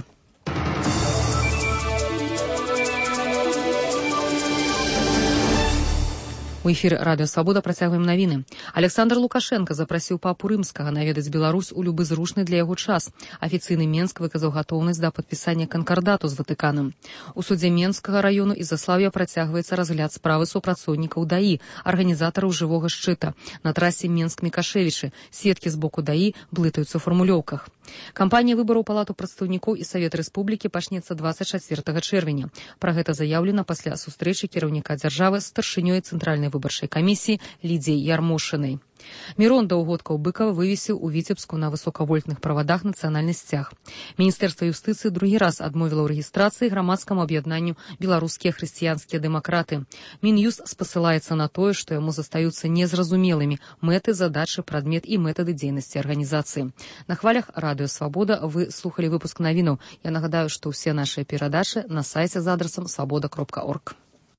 Speaker 1: У эфіры радыё «Свабода» працягваем навіны. Александр Лукашенко запрасіў папу рымскага наведаць Беларусь у любы зручны для яго час. Афіцыйны Менск выказаў гатоўнасць да падпісання канкардату з Ватыканам. У судзе Менскага раёну Ізаслаўя працягваецца разгляд справы супрацоўнікаў ДАІ, арганізатараў жывога шчыта. На трасе Менск-Мікашевічы сведкі з боку ДАІ блытаюцца ў фармулёўках. Кампанія выбараў Палату прадстаўнікоў і Савет Рэспублікі пачнецца 24 чэрвеня. Пра гэта заяўлена пасля сустрэчы кіраўніка дзяржавы з старшынёй Цэнтральнай выбарчай камісіі Лідзіяй Ярмошынай. Мірон Даўгодкаў-Быкава вывесіў у Віцебску на высокавольтных правадах нацыянальны сцяг. Міністэрства юстыцыі другі раз адмовіла ў рэгістрацыі грамадскаму аб'яднанню «Беларускія хрысціянскія дэмакраты». Мін'юст спасылаецца на тое, што яму застаюцца незразумелымі мэты, задачы, прадмет і метады дзейнасці арганізацыі. На хвалях радыё «Свабода» вы слухалі выпуск навінаў. Я нагадаю, што ўсе нашыя перадачы на сайце з адрасам свабода.орг.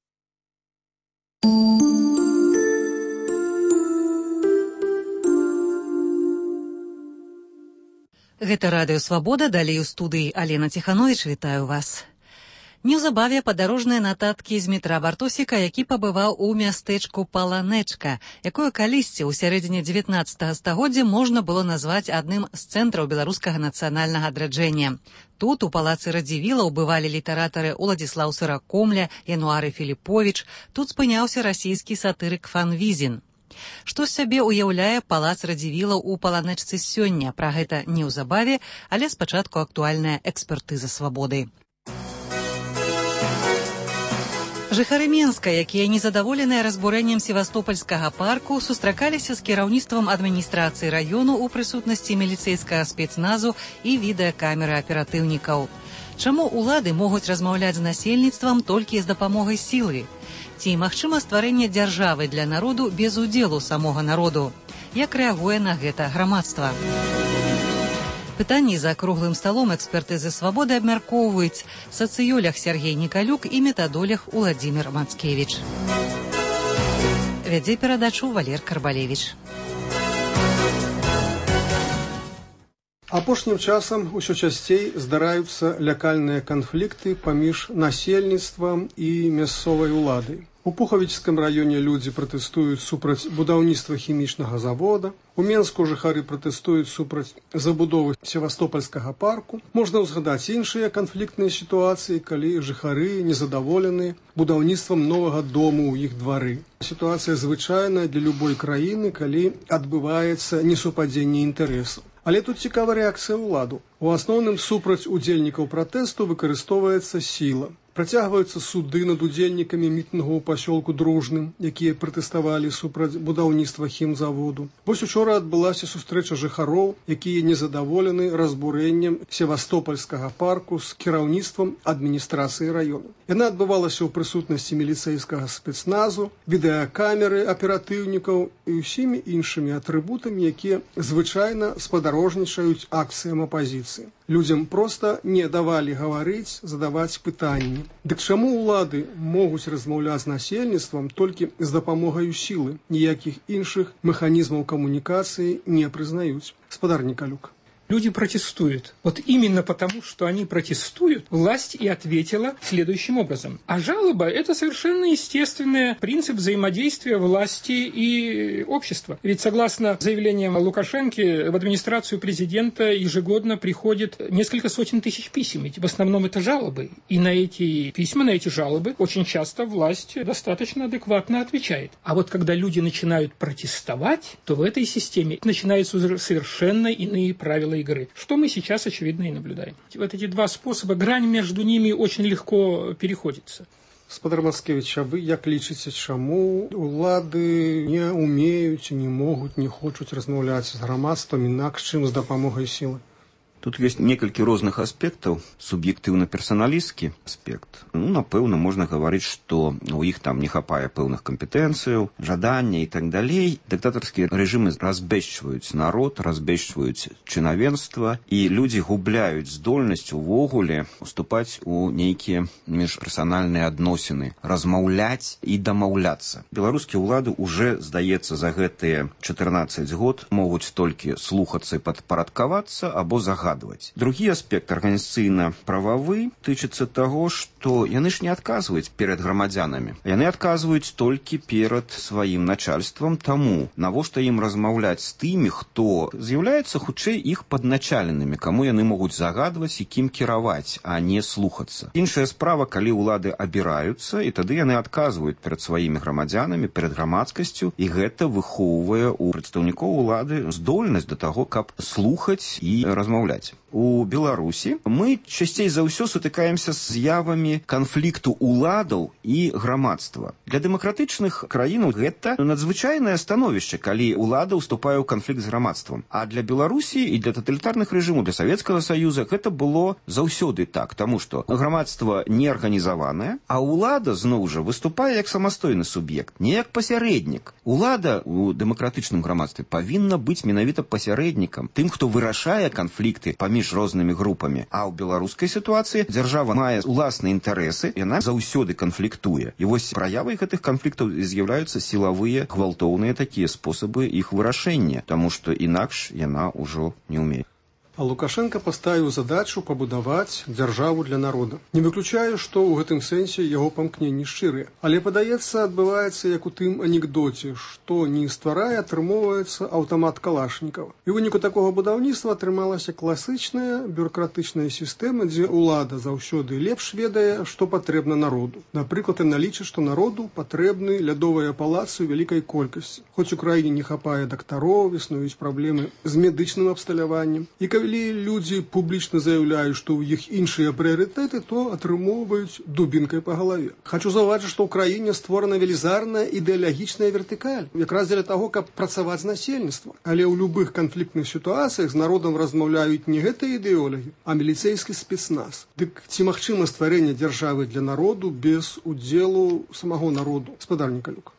Speaker 1: Гэта радыё «Свабода», далей у студыі Алена Ціхановіч, вітаю вас. Неўзабаве падарожныя нататкі з метра Бартосіка, які пабываў у мястэчку Паланэчка, якое калісьці ў сярэдзіне 19 стагоддзя можна было назваць адным з цэнтраў беларускага нацыянальнага адраджэння. Тут, у палацы Радзівілаў, бывалі літаратары Уладзіслаў Сыракомля, Януары Філіповіч, тут спыняўся расійскі сатырык Фанвізін. Што з сябе ўяўляе палац Радзівілаў у Паланэчцы сёння? Пра гэта неўзабаве, але спачатку актуальная экспертыза «Свабоды». Жыхары Менска, якія незадаволеныя разбурэннем севастопольскага парку, сустракаліся з кіраўніцтвам адміністрацыі раёну ў прысутнасці міліцэйскага спецназу і відэакамеры аператыўнікаў. Чаму ўлады могуць размаўляць з насельніцтвам толькі з дапамогай сілы? Ці магчыма стварэнне дзяржавы для народу без удзелу самога народу? Як рэагуе на гэта грамадства? Пытанні за круглым сталом экспертызы «Свабоды» абмяркоўваюць сацыёлог Сергей Николюк і метадолог Уладзімір Мацкевіч. Вядзе перадачу Валер Карбалевіч.
Speaker 5: Апошнім часам усё часцей здараюцца лякальныя канфлікты паміж насельніцтвам і мясцовай уладай. У Пухавічскім раёне людзі пратэстуюць супраць будаўніцтва хімічнага завода. У Менску жыхары пратэстуюць супраць забудовы Севастопольскага парку. Можна ўзгадаць іншыя канфліктныя сітуацыі, калі жыхары незадаволены будаўніцтвам новага дому ў іх двары. Сітуацыя звычайная для любой краіны, калі адбываецца несупадзенне інтарэсаў. Але тут цікава рэакцыя ўладу. У асноўным супраць удзельнікаў пратэсту выкарыстоўваецца сіла. Працягваюцца суды над удзельнікамі мітынгу ў пасёлку Дружным, якія пратэставалі супраць будаўніцтва хімзаводу. Вось учора адбылася сустрэча жыхароў, якія незадаволены разбурэннем Севастопольскага парку з кіраўніцтвам адміністрацыі раёна. Яна адбывалася ў прысутнасці міліцэйскага спецназу, відэакамеры аператыўнікаў і ўсімі іншымі атрыбутамі, якія звычайна спадарожнічаюць акцыям апазіцыі. Людзям проста не давалі гаварыць, задаваць пытанні. Дык чаму ўлады могуць размаўляць з насельніцтвам толькі з дапамогаю сілы? Ніякіх іншых механізмаў камунікацыі не прызнаюць. Спадар Николюк.
Speaker 6: Люди протестуют. Вот именно потому, что они протестуют, власть и ответила следующим образом. А жалоба – это совершенно естественный принцип взаимодействия власти и общества. Ведь согласно заявлениям Лукашенко, в администрацию президента ежегодно приходит несколько сотен тысяч писем. Ведь в основном это жалобы. И на эти письма, на эти жалобы очень часто власть достаточно адекватно отвечает. А вот когда люди начинают протестовать, то в этой системе начинаются совершенно иные правила игры, что мы сейчас, очевидно, и наблюдаем. Вот эти два способа, грань между ними очень легко переходится.
Speaker 5: Спадар Мацкевіч, а вы як лічыце, чаму улады не умеюць, не могуць, не хочуць размаўляць з грамадствам інакш, чым з дапамогай сілы?
Speaker 9: Тут ёсць некалькі розных аспектаў. Суб'ектыўна-персаналісцкі аспект. Напэўна, можна гаварыць, што у іх там не хапае пэўных кампетэнцыяў, жадання і так далей. Дыктатарскія рэжымы разбэшчваюць народ, разбэшчваюць чынавенства, і людзі губляюць здольнасць увогуле уступаць у нейкія міжперсанальныя адносіны, размаўляць і дамаўляцца. Беларускія ўлады уже, здаецца, за гэтыя 14 год могуць толькі слухацца і падпарадкавацца або загадваць. Другі аспект арганізацыйна-прававы тычыцца таго, што яны ж не адказваюць перад грамадзянамі. Яны адказваюць толькі перад сваім начальствам, таму навошта ім размаўляць з тымі, хто з'яўляецца хутчэй іх падначаленымі, каму яны могуць загадваць і кім кіраваць, а не слухацца. Іншая справа, калі ўлады абіраюцца, і тады яны адказваюць перад сваімі грамадзянамі, перад грамадскасцю, і гэта выхоўвае у прадстаўнікоў улады здольнасць да таго, каб слухаць і размаўляць. У Беларусі мы часцей за ўсё сутыкаемся з з'явамі канфлікту уладаў і грамадства. Для дэмакратычных краінаў гэта надзвычайнае становішча, калі ўлада ўступае ў канфлікт з грамадствам. А для Беларусі і для таталітарных рэжымаў, для Савецкага Саюза гэта было заўсёды так, таму што грамадства не арганізаванае, а ўлада, зноў жа, выступае як самастойны суб'ект, не як пасярэднік. Улада у дэмакратычным грамадстве павінна быць менавіта пасярэднікам, тым, хто вырашае канфлікты паміж рознымі групамі. А ў беларускай сітуацыі дзяржава мае ўласныя інтарэсы, яна заўсёды канфліктуе. І вось праявай гэтых канфліктаў з'яўляюцца сілавыя, гвалтоўныя такія спосабы іх вырашэння, таму што інакш яна ўжо не ўмее.
Speaker 5: А Лукашенко паставіў задачу пабудаваць дзяржаву для народа. Не выключаю, што ў гэтым сэнсе яго памкненні шчырыя. Але, падаецца, адбываецца як у тым анекдоце, што не стварае, атрымоўваецца аўтамат калашнікаў. І ў выніку такога будаўніцтва атрымалася класычная бюрократычная сістэма, дзе ўлада заўсёды лепш ведае, што патрэбна народу. Напрыклад, яна лічыць, што народу патрэбны лядовыя палацы ў вялікай колькасці. Хоць у краіне не хапае дактароў, існуюць праблемы з медычным абсталяваннем. І калі людзі публічна заяўляюць, што ў іх іншыя прыярытэты, то атрымоўваюць дубінкай па галаве. Хачу заўважыць, што ў краіне створана велізарная ідэалагічная вертыкаль, якраз для таго, каб працаваць з насельніцтвам. Але ў любых канфліктных сітуацыях з народам размаўляюць не гэтыя ідэолагі, а міліцэйскі спецназ. Дык ці магчыма стварэнне дзяржавы для народу без удзелу самого народу? Спадар Николюк.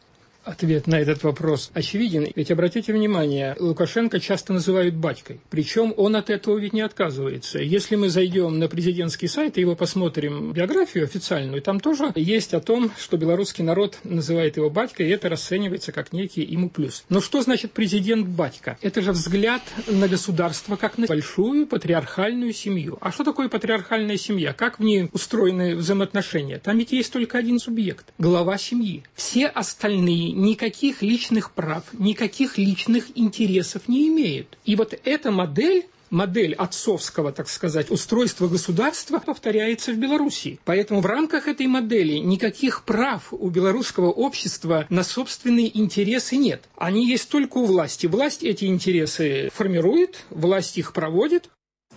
Speaker 6: Ответ на этот вопрос очевиден. Ведь обратите внимание, Лукашенко часто называют батькой. Причем он от этого ведь не отказывается. Если мы зайдем на президентский сайт и его посмотрим биографию официальную, там тоже есть о том, что белорусский народ называет его батькой, и это расценивается как некий ему плюс. Но что значит президент-батька? Это же взгляд на государство как на большую патриархальную семью. А что такое патриархальная семья? Как в ней устроены взаимоотношения? Там ведь есть только один субъект – глава семьи. Все остальные никаких личных прав, никаких личных интересов не имеют. И вот эта модель отцовского, так сказать, устройства государства повторяется в Беларуси. Поэтому в рамках этой модели никаких прав у белорусского общества на собственные интересы нет. Они есть только у власти. Власть эти интересы формирует, власть их проводит.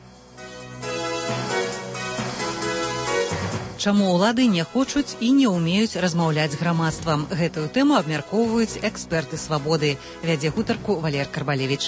Speaker 1: Чаму ўлады не хочуць і не ўмеюць размаўляць з грамадствам? Гэтую тэму абмяркоўваюць эксперты «Свабоды». Вядзе гутарку Валер Карбалевіч.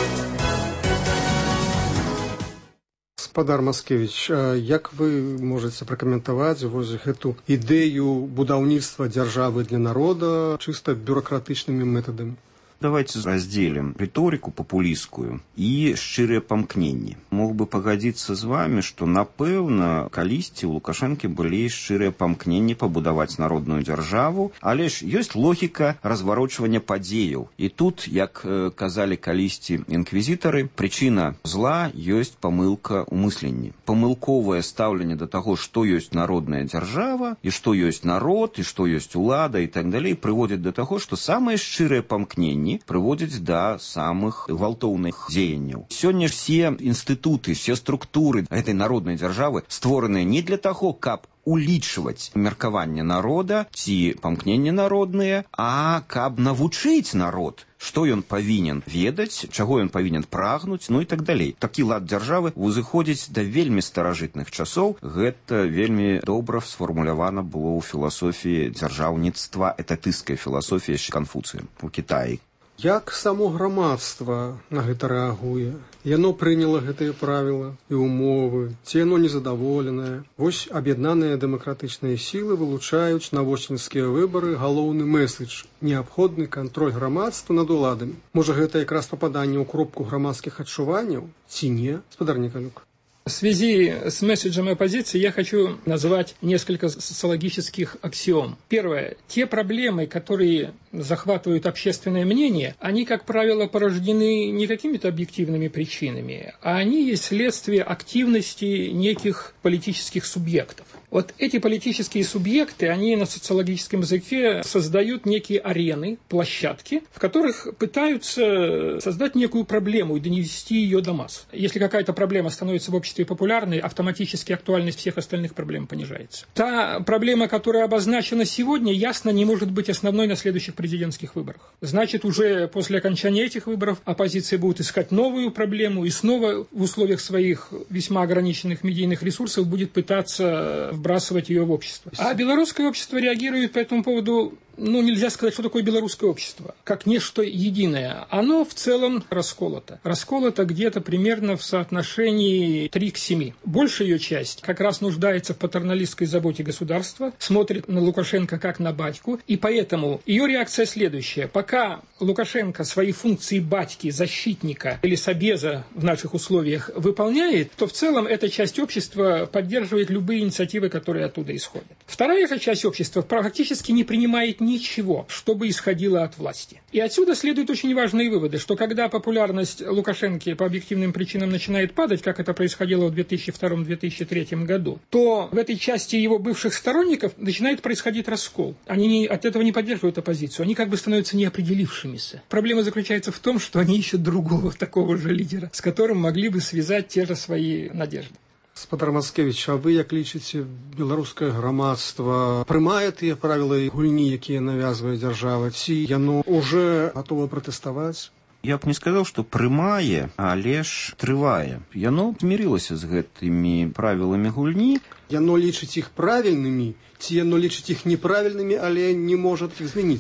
Speaker 5: Спадар Маскевіч, як вы можаце пракаментаваць вось гэту ідэю будаўніцтва дзяржавы для народа чыста бюрократычнымі метадамі?
Speaker 9: Давайте разделим риторику популистскую и шчырыя памкненні. Мог бы пагадзіцца з вами, што, напэўна, калісьці ў Лукашэнкі былі шчырыя памкненні пабудаваць народную дзяржаву, але ж ёсць логіка разварочвання падзеяў. І тут, як казалі калісьці інквізітары, прычына зла ёсць памылка ў мысленні. Памылковае стаўленне да таго, што ёсць народная дзяржава, і што ёсць народ, і што ёсць улада і так далей, прыводзіць да таго, што самыя шчырыя памкненні прыводзяць да самых гвалтоўных дзеянняў. Сёння все інстытуты, все структуры гэтай народнай дзяржавы створаныя не для таго, каб улічваць меркаванне народа ці памкненні народныя, а каб навучыць народ, што ён павінен ведаць, чаго ён павінен прагнуць, ну і так далей. Такі лад дзяржавы узыходзіць да вельмі старажытных часоў. Гэта вельмі добра сфармулявана было ў філасофіі дзяржаўніцтва, этатыстскай філасофіі яшчэ Канфуцыя ў Кітаі.
Speaker 5: Як само грамадства на гэта рэагуе? Яно прыняла гэтыя правілы і ўмовы, ці яно незадаволенае? Вось аб'яднаныя дэмакратычныя сілы вылучаюць на восеньскія выбары галоўны мэсэдж – неабходны кантроль грамадства над уладамі. Можа, гэта якраз пападанне ў кропку грамадскіх адчуванняў? Ці не, спадар Николюк?
Speaker 6: В связи с месседжем оппозиции я хочу назвать несколько социологических аксиом. Первое. Те проблемы, которые захватывают общественное мнение, они, как правило, порождены не какими-то объективными причинами, а они есть следствие активности неких политических субъектов. Вот эти политические субъекты, они на социологическом языке создают некие арены, площадки, в которых пытаются создать некую проблему и донести ее до масс. Если какая-то проблема становится в обществе популярной, автоматически актуальность всех остальных проблем понижается. Та проблема, которая обозначена сегодня, ясно не может быть основной на следующих президентских выборах. Значит, уже после окончания этих выборов оппозиция будет искать новую проблему и снова в условиях своих весьма ограниченных медийных ресурсов будет пытаться вбрасывать ее в общество. А белорусское общество реагирует по этому поводу, нельзя сказать, что такое белорусское общество, как нечто единое. Оно в целом расколото. Расколото где-то примерно в соотношении 3:7. Большая ее часть как раз нуждается в патерналистской заботе государства, смотрит на Лукашенко как на батьку, и поэтому ее реакция следующая. Пока Лукашенко свои функции батьки, защитника или собеза в наших условиях выполняет, то в целом эта часть общества поддерживает любые инициативы, которые оттуда исходят. Вторая же часть общества практически не принимает ничего, чтобы исходило от власти. И отсюда следуют очень важные выводы, что когда популярность Лукашенко по объективным причинам начинает падать, как это происходило в 2002-2003 году, то в этой части его бывших сторонников начинает происходить раскол. Они от этого не поддерживают оппозицию, они как бы становятся неопределившимися. Проблема заключается в том, что они ищут другого такого же лидера, с которым могли бы связать те же свои надежды.
Speaker 5: Спадар Маскевіч, а вы як лічыце, беларускае грамадства прымае тыя правілы гульні, якія навязвае дзяржава, ці яно уже гатова пратэставаць?
Speaker 9: Я б не сказаў, што прымае, але ж трывае. Яно змірылася з гэтымі правіламі гульні.
Speaker 5: Яно лічыць іх правільнымі, ці яно лічыць іх неправільнымі, але не можа іх змяніць?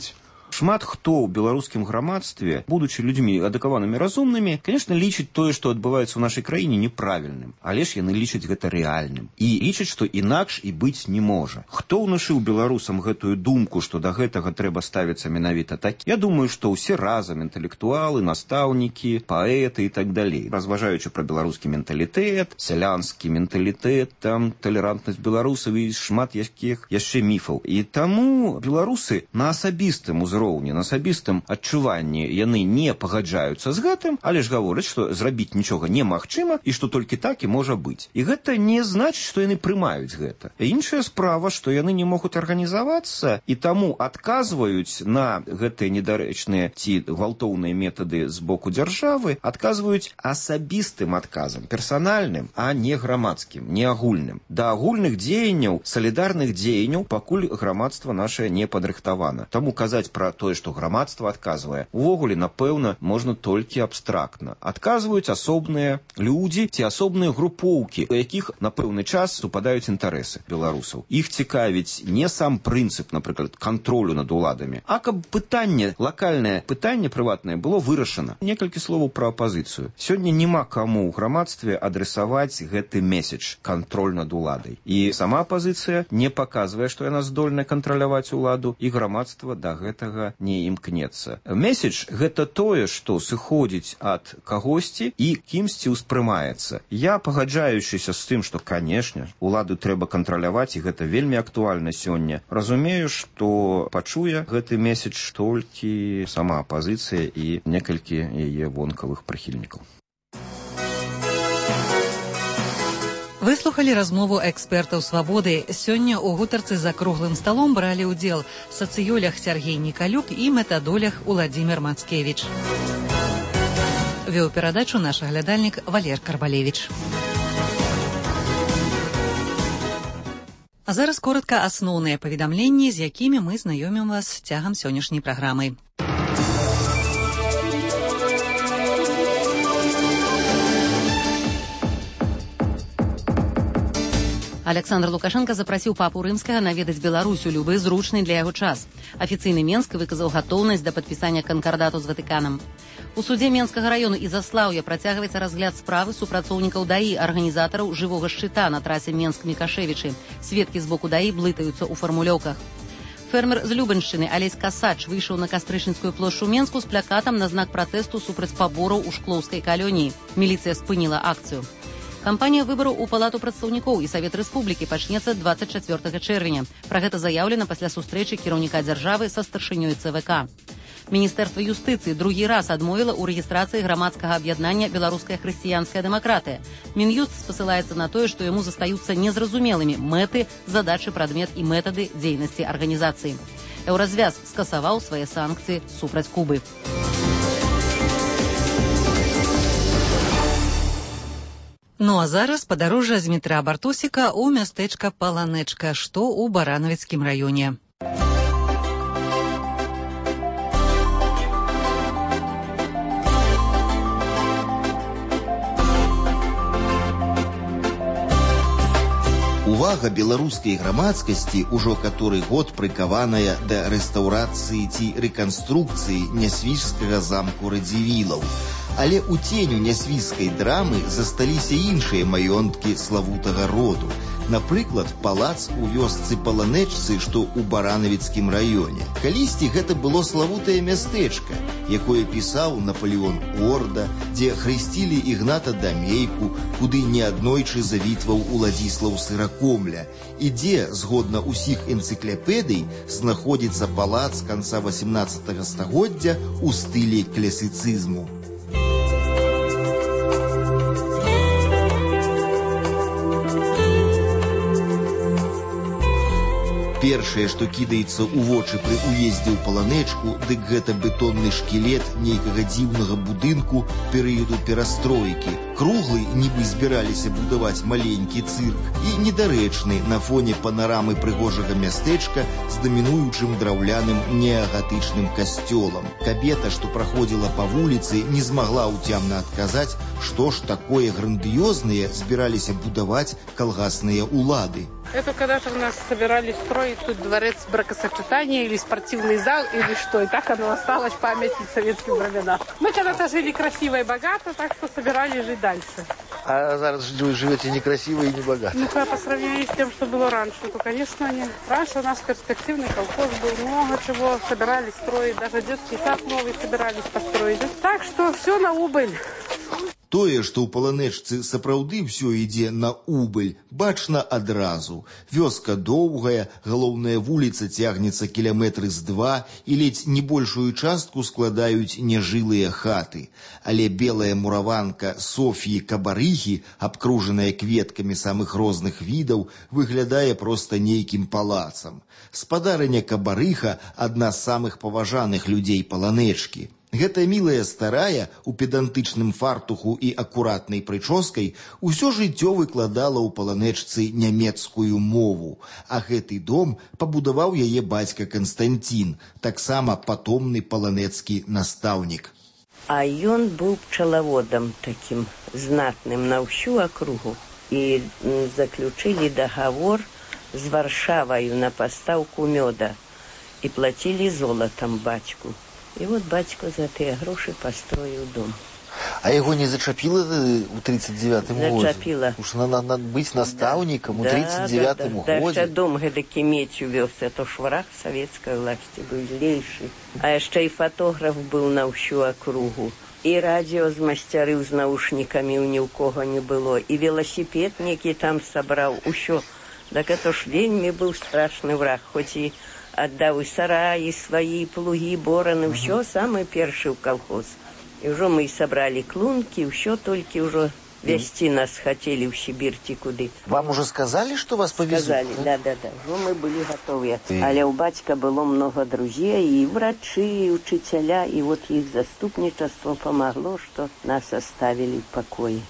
Speaker 9: Шмат хто ў беларускім грамадстве, будучы людзьмі адукаванымі, разумнымі, конечно, лічыць тое, што адбываецца ў нашай краіне, неправільным. Але ж яны лічаць гэта рэальным. І лічаць, што інакш і быць не можа. Хто ўнушыў беларусам гэтую думку, што да гэтага трэба ставіцца менавіта так? Я думаю, што ўсе разам інтэлектуалы, настаўнікі, паэты і так далей. Разважаючы пра беларускі менталітэт, сялянскі менталітэт, там талерантнасць беларусаў і шмат якіх яшчэ міфаў. І таму беларусы на асабістым узроўні, на асабістым адчуванні яны не пагаджаюцца з гэтым, але ж гавораць, што зрабіць нічога немагчыма і што толькі так і можа быць. І гэта не значыць, што яны прымаюць гэта. Іншая справа, што яны не могуць арганізавацца і таму адказваюць на гэтыя недарэчныя ці гвалтоўныя метады з боку дзяржавы, адказваюць асабістым адказам, персанальным, а не грамадскім, не агульным. Да агульных дзеянняў, салідарных дзеянняў пакуль грамадства нашае не падрыхтавана. Таму казаць пра тое, што грамадства адказвае, увогуле, напэўна, можна толькі абстрактна. Адказваюць асобныя людзі ці асобныя групоўкі, у якіх на пэўны час супадаюць інтарэсы беларусаў. Іх цікавіць не сам прынцып, напрыклад, кантролю над уладамі, а каб пытанне, лакальнае пытанне прыватнае было вырашана. Некалькі словаў пра апазіцыю. Сёння няма каму ў грамадстве адресаваць гэты месседж – кантроль над уладай. І сама апазіцыя не паказвае, што яна здольная кантраляваць уладу, і грамадства да гэтага не імкнецца. Месседж – гэта тое, што сыходзіць ад кагосьці і кімсьці ўспрымаецца. Я, пагаджаючыся з тым, што, канешне, уладу трэба кантраляваць, і гэта вельмі актуальна сёння, разумею, што пачуе гэты месседж толькі сама апазіцыя і некалькі яе вонкавых прыхільнікаў.
Speaker 1: Выслухалі размову экспертаў «Свабоды». Сёння ў гутарцы за круглым сталом бралі ўдзел сацыёлог Сяргей Нікалюк і метадолог Уладзімір Мацкевіч. Вёў перадачу наш глядальнік Валер Карбалевіч. А зараз коротка асноўныя паведамленні, з якімі мы знаёмім вас цягам сённяшняй праграмы. Александр Лукашенко запрасіў папу рымскага наведаць Беларусь у любы зручны для яго час. Афіцыйны Менск выказаў гатоўнасць да падпісання канкардату з Ватыканам. У судзе Менскага раёну Ізаслаўя працягваецца разгляд справы супрацоўнікаў ДАІ, арганізатараў жывога шчыта на трасе Менск-Мікашевічы. Сведкі з боку ДАІ блытаюцца ў фармулёўках. Фермер з Любаншчыны Алесь Касач выйшаў на Кастрычніцкую плошчу Менску з плакатам на знак пратэсту супраць пабораў у шклоўскай калоніі. Міліцыя спыніла акцыю. Кампанія выбараў у Палату прадстаўнікоў і Савет Рэспублікі пачнецца 24 чэрвеня. Пра гэта заяўлена пасля сустрэчы кіраўніка дзяржавы са старшынёй ЦВК. Міністэрства юстыцыі другі раз адмовіла ў рэгістрацыі грамадскага аб'яднання «Беларуская хрысціянская дэмакратыя». Мін'юст спасылаецца на тое, што яму застаюцца незразумелымі мэты, задачы, прадмет і метады дзейнасці арганізацыі. Еўразвяз скасаваў свае санкцыі супраць Кубы. Ну а зараз падарожжа з метра Бартосіка ў мястэчка Паланэчка, што ў Баранавіцкім раёне.
Speaker 21: Увага беларускай грамадскасці ўжо каторы год прыкаваная да рэстаўрацыі ці рэканструкцыі нясвіжскага замку Радзівілаў. Але ў ценю нясвіжскай драмы засталіся іншыя маёнткі славутага роду. Напрыклад, палац у вёсцы Паланэчцы, што ў Баранавіцкім раёне. Калісьці гэта было славутае мястэчка, якое пісаў Напалеон Орда, дзе хрысцілі Ігната Дамейку, куды неаднойчы завітваў Уладзіслаў Сыракомля, і дзе, згодна ўсіх энцыклапедый, знаходзіцца палац канца 18 стагоддзя ў стылі класіцызму. Першае, што кідаецца ў вочы пры уездзе ў Паланэчку, дык гэта бетонны шкілет нейкага дзіўнага будынку перыяду перастройкі. Круглы, нібы збіраліся будаваць маленькі цырк, і недарэчны на фоне панарамы прыгожага мястэчка з дамінуючым драўляным неагатычным касцёлам. Кабета, што праходзіла па вуліцы, не змагла ўцямна адказаць, што ж такое грандыёзнае збіраліся будаваць калгасныя улады.
Speaker 8: Это когда-то у нас собирались строить тут дворец бракосочетания или спортивный зал, или что. И так оно осталось в памяти советских времен. Мы когда-то жили красиво и богато, так что собирались жить дальше.
Speaker 10: А зараз вы живете некрасиво и не богато?
Speaker 8: Ну, по сравнению с тем, что было раньше, то, конечно, нет. Раньше у нас перспективный колхоз был, много чего собирались строить, даже детский сад новый собирались построить. Так что все на убыль.
Speaker 21: Тое, што ў паланэчцы сапраўды ўсё ідзе на убыль, бачна адразу. Вёска доўгая, галоўная вуліца цягнецца кіляметры з 2 і ледзь не большую частку складаюць нежылыя хаты. Але белая мураванка Соф'і Кабарыхі, абкружаная кветкамі самых розных відаў, выглядае проста нейкім палацам. Спадарыня Кабарыха – адна з самых паважаных людзей паланэчкі. Гэта мілая старая, у педантычным фартуху і акуратнай прычоскай, усё жыццё выкладала ў паланэчцы нямецкую мову, а гэты дом пабудаваў яе бацька Канстанцін, таксама патомны паланэцкі настаўнік.
Speaker 11: А ён быў пчалаводам такім знатным на ўсю акругу і заключылі дагавор з Варшаваю на пастаўку мёда і плацілі золатам бацьку. І вот бацька за тыя грошы пастроіў дом.
Speaker 10: А яго не зачапіла ў 39-м годзе?
Speaker 11: Зачапіла.
Speaker 10: Уж надо быць настаўнікам у 39-м годзе.
Speaker 11: Да, яшчэ дом гэдакі медзю вёз, это ж враг савецкай власці быў злейшы. А яшчэ і фатограф быў на ўсю акругу. І радіо змасцярыў з наушнікамі ні ў кого не было. І веласіпед некі там сабраў усё. Так это ж вельмі быў страшны враг, хоць і аддаў і сараі сваі, плугі, бораны, ўсё самы першы ў калхоз. І ўжо мы сабралі клункі, ўсё толькі ўжо весці нас хацелі ў Сібір ці куды.
Speaker 10: Вам уже сказалі, што вас павезуць?
Speaker 11: Сказалі, да. Ўжо мы былі гатовыя. Але ў бацька было многа друзей, і врачы, і учителя, і вот іх заступнічаство памагло, што нас оставілі ў пакоі.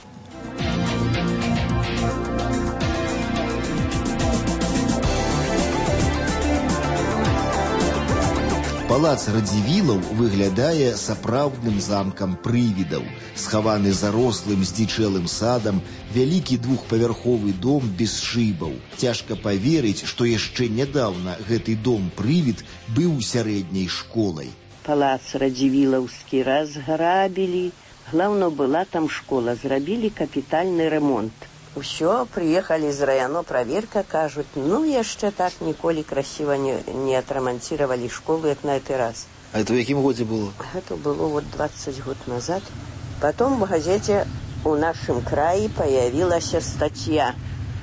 Speaker 21: Палац Радзівілаў выглядае сапраўдным замкам прывідаў. Схаваны зарослым здзічэлым садам, вялікі двухпавярховы дом без шыбаў. Цяжка паверыць, што яшчэ нядаўна гэты дом-прывід быў сярэдняй школай.
Speaker 11: Палац Радзівілаўскі разграбілі. Глаўно была там школа, зрабілі капітальны ремонт. Усё, прыехалі з районо, праверка, кажуць, ну яшчэ так ніколі красиво не отремонтировали школу, як на гэты раз.
Speaker 10: А это в якім годзе было?
Speaker 11: Это было вот 20 год назад. Потом в газете у нашем крае появилась статья,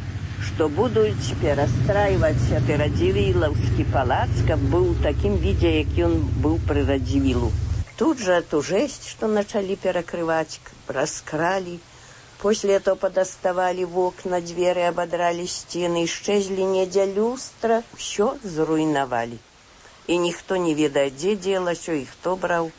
Speaker 11: что будут перастраивать Радзівілаўскі палац, каб быў у такім відзе, як ён быў пры Радзівілу. Тут же эту жесть, что начали перекрывать, раскрали. После этого подоставали в окна, двери, ободрали стены, исчезли недя люстра, все зруйновали. И никто не ведает, где делось, и кто брал.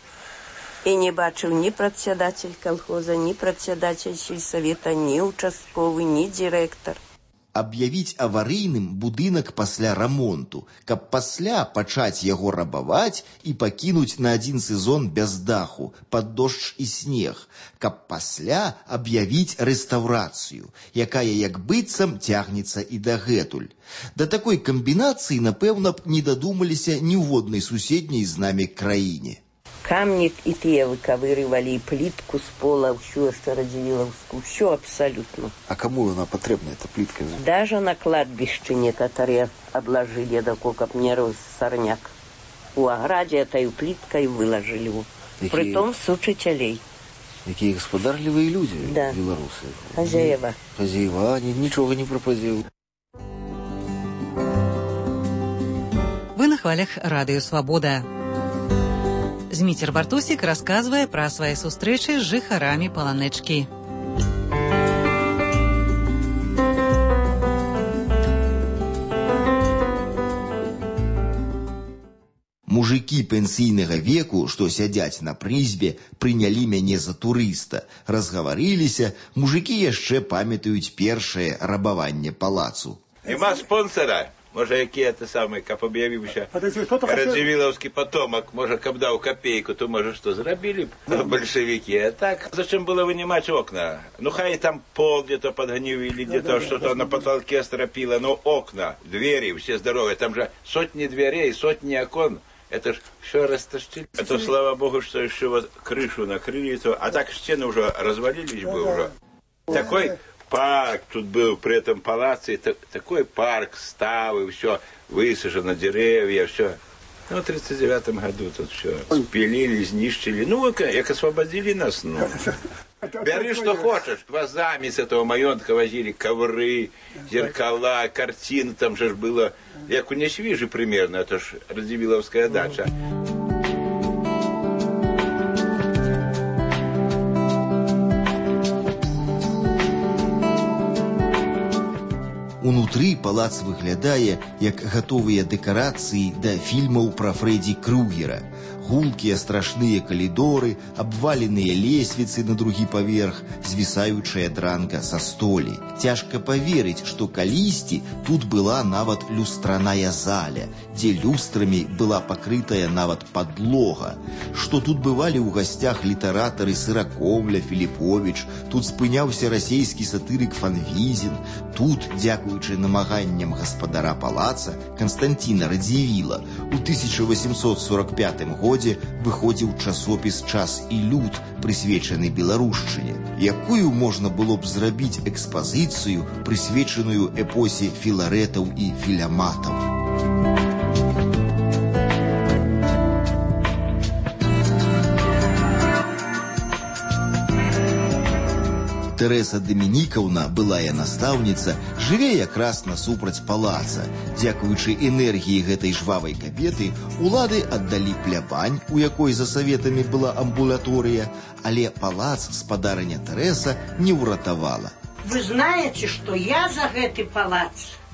Speaker 11: И не бачил ни председатель колхоза, ни председатель сельсовета, ни участковый, ни директор.
Speaker 21: Аб'явіць аварыйным будынак пасля рамонту, каб пасля пачаць яго рабаваць і пакінуць на адзін сезон без даху, пад дождж і снег, каб пасля аб'явіць рэстаўрацыю, якая як быццам цягнецца і дагэтуль. Да такой камбінацыі, напэўна б, не дадумаліся ніводнай суседняй з намі краіне.
Speaker 11: Камни и те выковыривали, и плитку с пола, всю Радзівілаўскую, все абсолютно.
Speaker 10: А кому она потребна, эта плитка?
Speaker 11: Даже на кладбище некоторые обложили, да как не рос сорняк. У ограде этой плиткой выложили его. Притом с учителей.
Speaker 10: Какие господарливые люди,
Speaker 11: да.
Speaker 10: Белорусы.
Speaker 11: Хозяева.
Speaker 10: Хозяева, они ничего не пропадают.
Speaker 1: Вы на хвалях Радыё Свабода. Зміцер Бартусік расказвае пра свае сустрэчы з жыхарамі паланэчкі.
Speaker 21: Мужыкі пенсійнага веку, што сядзяць на прызбе, прынялі мяне за турыста. Разгаварыліся, мужыкі яшчэ памятаюць першае рабаванне палацу.
Speaker 24: Нема спонсора,
Speaker 13: Можа, які это самы, каб аб'явіўся радзівілаўскі патомак, можа, каб даў капейку, то, можа, што зрабілі б бальшавікі. А так, зачем было вынимать окна? Ну, хай там пол где-то подгнил или где-то что-то на потолке стропило, но окна, двери, все здоровые, там же сотни дверей, сотни окон. Это ж все растащили. А то, слава богу, что еще вот крышу накрыли, то, а так стены уже развалились бы уже. Такой парк тут был при этом палаце, такой парк, ставы, все высажено, деревья, все. Ну, в 1939 году тут все спилили, знищили. Ну, как освободили нас, ну. Бери, что хочешь. Вазами с этого маёнтка возили ковры, зеркала, картины. Там же было, як у Несвижи примерно, это ж Радзивилловская дача.
Speaker 21: Унутры палац выглядае як гатовыя дэкарацыі да фільмаў пра Фрэдзі Крюгера. Гулкія страшныя калідоры, абваленыя лесвіцы на другі паверх, звісаючая дранка са столі. Цяжка паверыць, што калісьці тут была нават люстраная заля, дзе люстрамі была пакрытая нават падлога. Што тут бывалі ў гасцях літаратары Сыракомля, Філіповіч, тут спыняўся расейскі сатырык Фанвізін, тут, дзякуючы намаганням гаспадара палаца Канстанціна Радзівіла, у 1845 годзе выходзіў часопіс «Час і люд», прысвечаны беларушчыне, якую можна было б зрабіць экспазіцыю, прысвечаную эпосе філарэтаў і філяматаў. Тэрэса Дамінікаўна, былая настаўніца, жыве якраз насупраць палаца. Дзякуючы энергіі гэтай жвавай кабеты, улады аддалі плябань, у якой за саветамі была амбулаторыя, але палац спадарыня Тэрэса не ўратавала.
Speaker 14: Вы знаете, что я за гэты палац?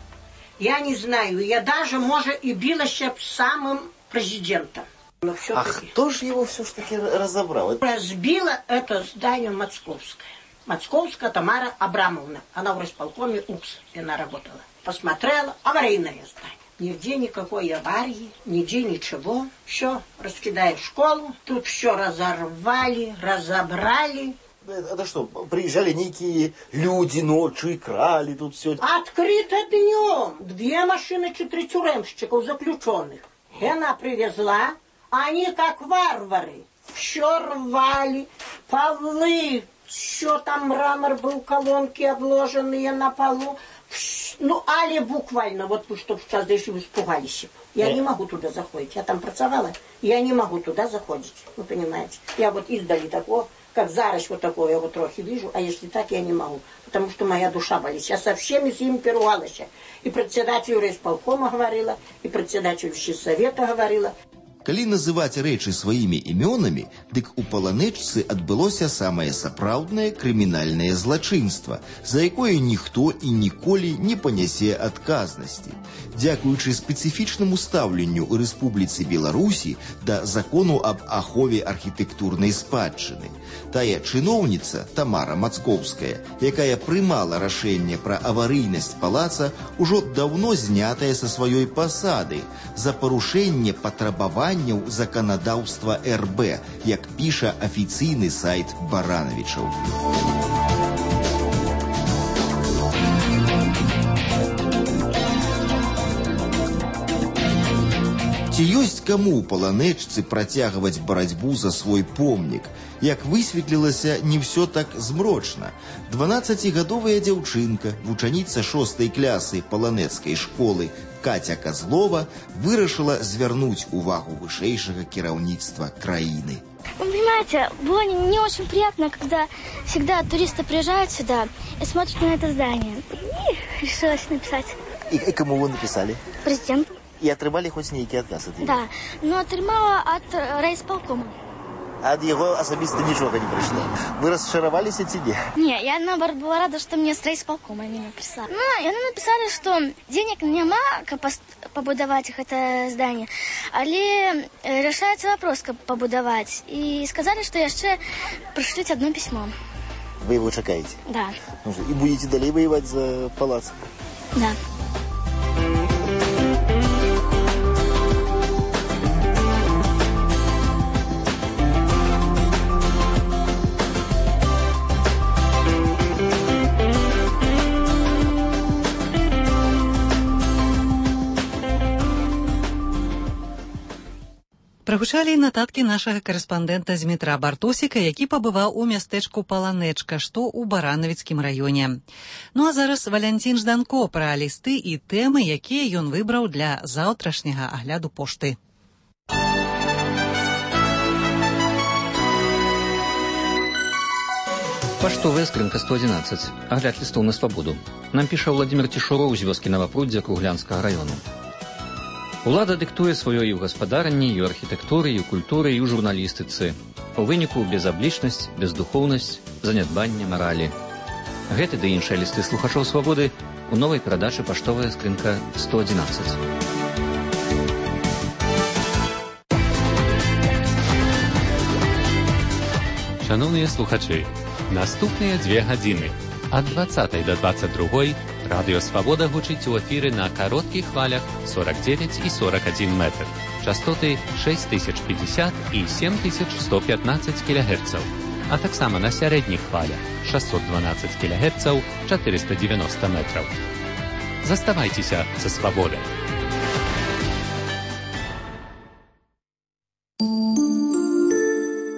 Speaker 14: Я не знаю, я даже, может, и билась с самым президентом.
Speaker 10: А кто же его все-таки разобрал?
Speaker 14: Разбила это здание Мацковская. Мацковская Тамара Абрамовна. Она в райисполкоме УКС, она работала. Посмотрела, аварийное здание. Нигде никакой аварии, нигде ничего. Все, раскидали школу, тут все разорвали, разобрали.
Speaker 10: Это что, приезжали некие люди ночью и крали тут все?
Speaker 14: Открыто днем. 2 машины 4 тюремщиков заключенных. И она привезла, они как варвары. Все рвали, полы, все там мрамор был, колонки обложенные на полу. Ну, але буквально, вот вы что сейчас даже вы испугались. Я не могу туда заходить. Я там pracoвала, я не могу туда заходить. Вы понимаете? Я вот издали такого, как зараз вот такое, я вот трохи вижу, а если так, я не могу. Потому что моя душа болит. Я со всеми с ними поругалась. И председателю райисполкома говорила, и председателю сельсовета говорила.
Speaker 21: Калі называць рэчы сваімі імёнамі, дык у паланэчцы адбылося самае сапраўднае крымінальнае злачынства, за якое ніхто і ніколі не панясе адказнасці. Дзякуючы спецыфічнаму стаўленню ў Рэспубліцы Беларусі да закону аб ахове архітэктурнай спадчыны. Тая чыноўніца, Тамара Мацковская, якая прымала рашэнне пра аварыйнасць палаца, ужо даўно знятая са сваёй пасады за парушэнне патрабаванняў заканадаўства РБ, як піша афіцыйны сайт Баранавічаў. Ці ёсць каму ў паланэчцы працягваць барацьбу за свой помнік? Як высветлілася, не ўсё так змрочна. 12-гадовая дзяўчынка, вучаніца 6-й клясы паланэцкай школы Катя Козлова вырашыла звярнуць увагу вышэйшага кіраўніцтва краіны.
Speaker 16: Вы понимаете, было не очень приятно, когда всегда туристы приезжают сюда и смотрят на это здание. И решилась написать.
Speaker 10: И кому вы написали?
Speaker 16: Президенту.
Speaker 10: И отрывали хоть некий отказ от него?
Speaker 16: Да, но отрывала от райисполкома.
Speaker 10: А от его особисто ничего не пришло. Вы расшаровались эти дни?
Speaker 16: Не, я наоборот была рада, что мне с райисполкома меня прислали. Ну, и они написали, что денег нема, как побудовать это здание, але решается вопрос, как побудовать. И сказали, что еще пришлют одно письмо.
Speaker 10: Вы его чекаете?
Speaker 16: Да.
Speaker 10: И будете далее воевать за палац?
Speaker 16: Да.
Speaker 1: Прагучалі і нататкі нашага карэспандэнта Змітра Бартосіка, які пабываў у мястэчку Паланэчка, што ў Баранавіцкім раёне. Ну а зараз Валянцін Жданко пра лісты і тэмы, якія ён выбраў для заўтрашняга агляду пошты.
Speaker 12: Паштовая скрынка 111. Агляд лістоў на свабоду. Нам піша Владзімир Цішуроў з вёскі Навапруддзя Круглянскага раёну. Улада дыктуе сваё і ў гаспадаранні, і ў архітэктуры, і ў культуры, і ў журналістыцы. У выніку безаблічнасць, бездухоўнасць, занядбанне маралі. Гэты ды іншыя лісты слухачоў свабоды у новай перадачы «Паштовая скрынка 111».
Speaker 15: Шановныя слухачы, наступныя 2 гадзіны ад 20 до 22 Радыё Свабода гучыць у эфіры на кароткіх хвалях 49 і 41 метр, частоты 6050 і 7115 кГц, а таксама на сярэдніх хвалях 612 кГц, 490 метраў. Заставайцеся са свабодай.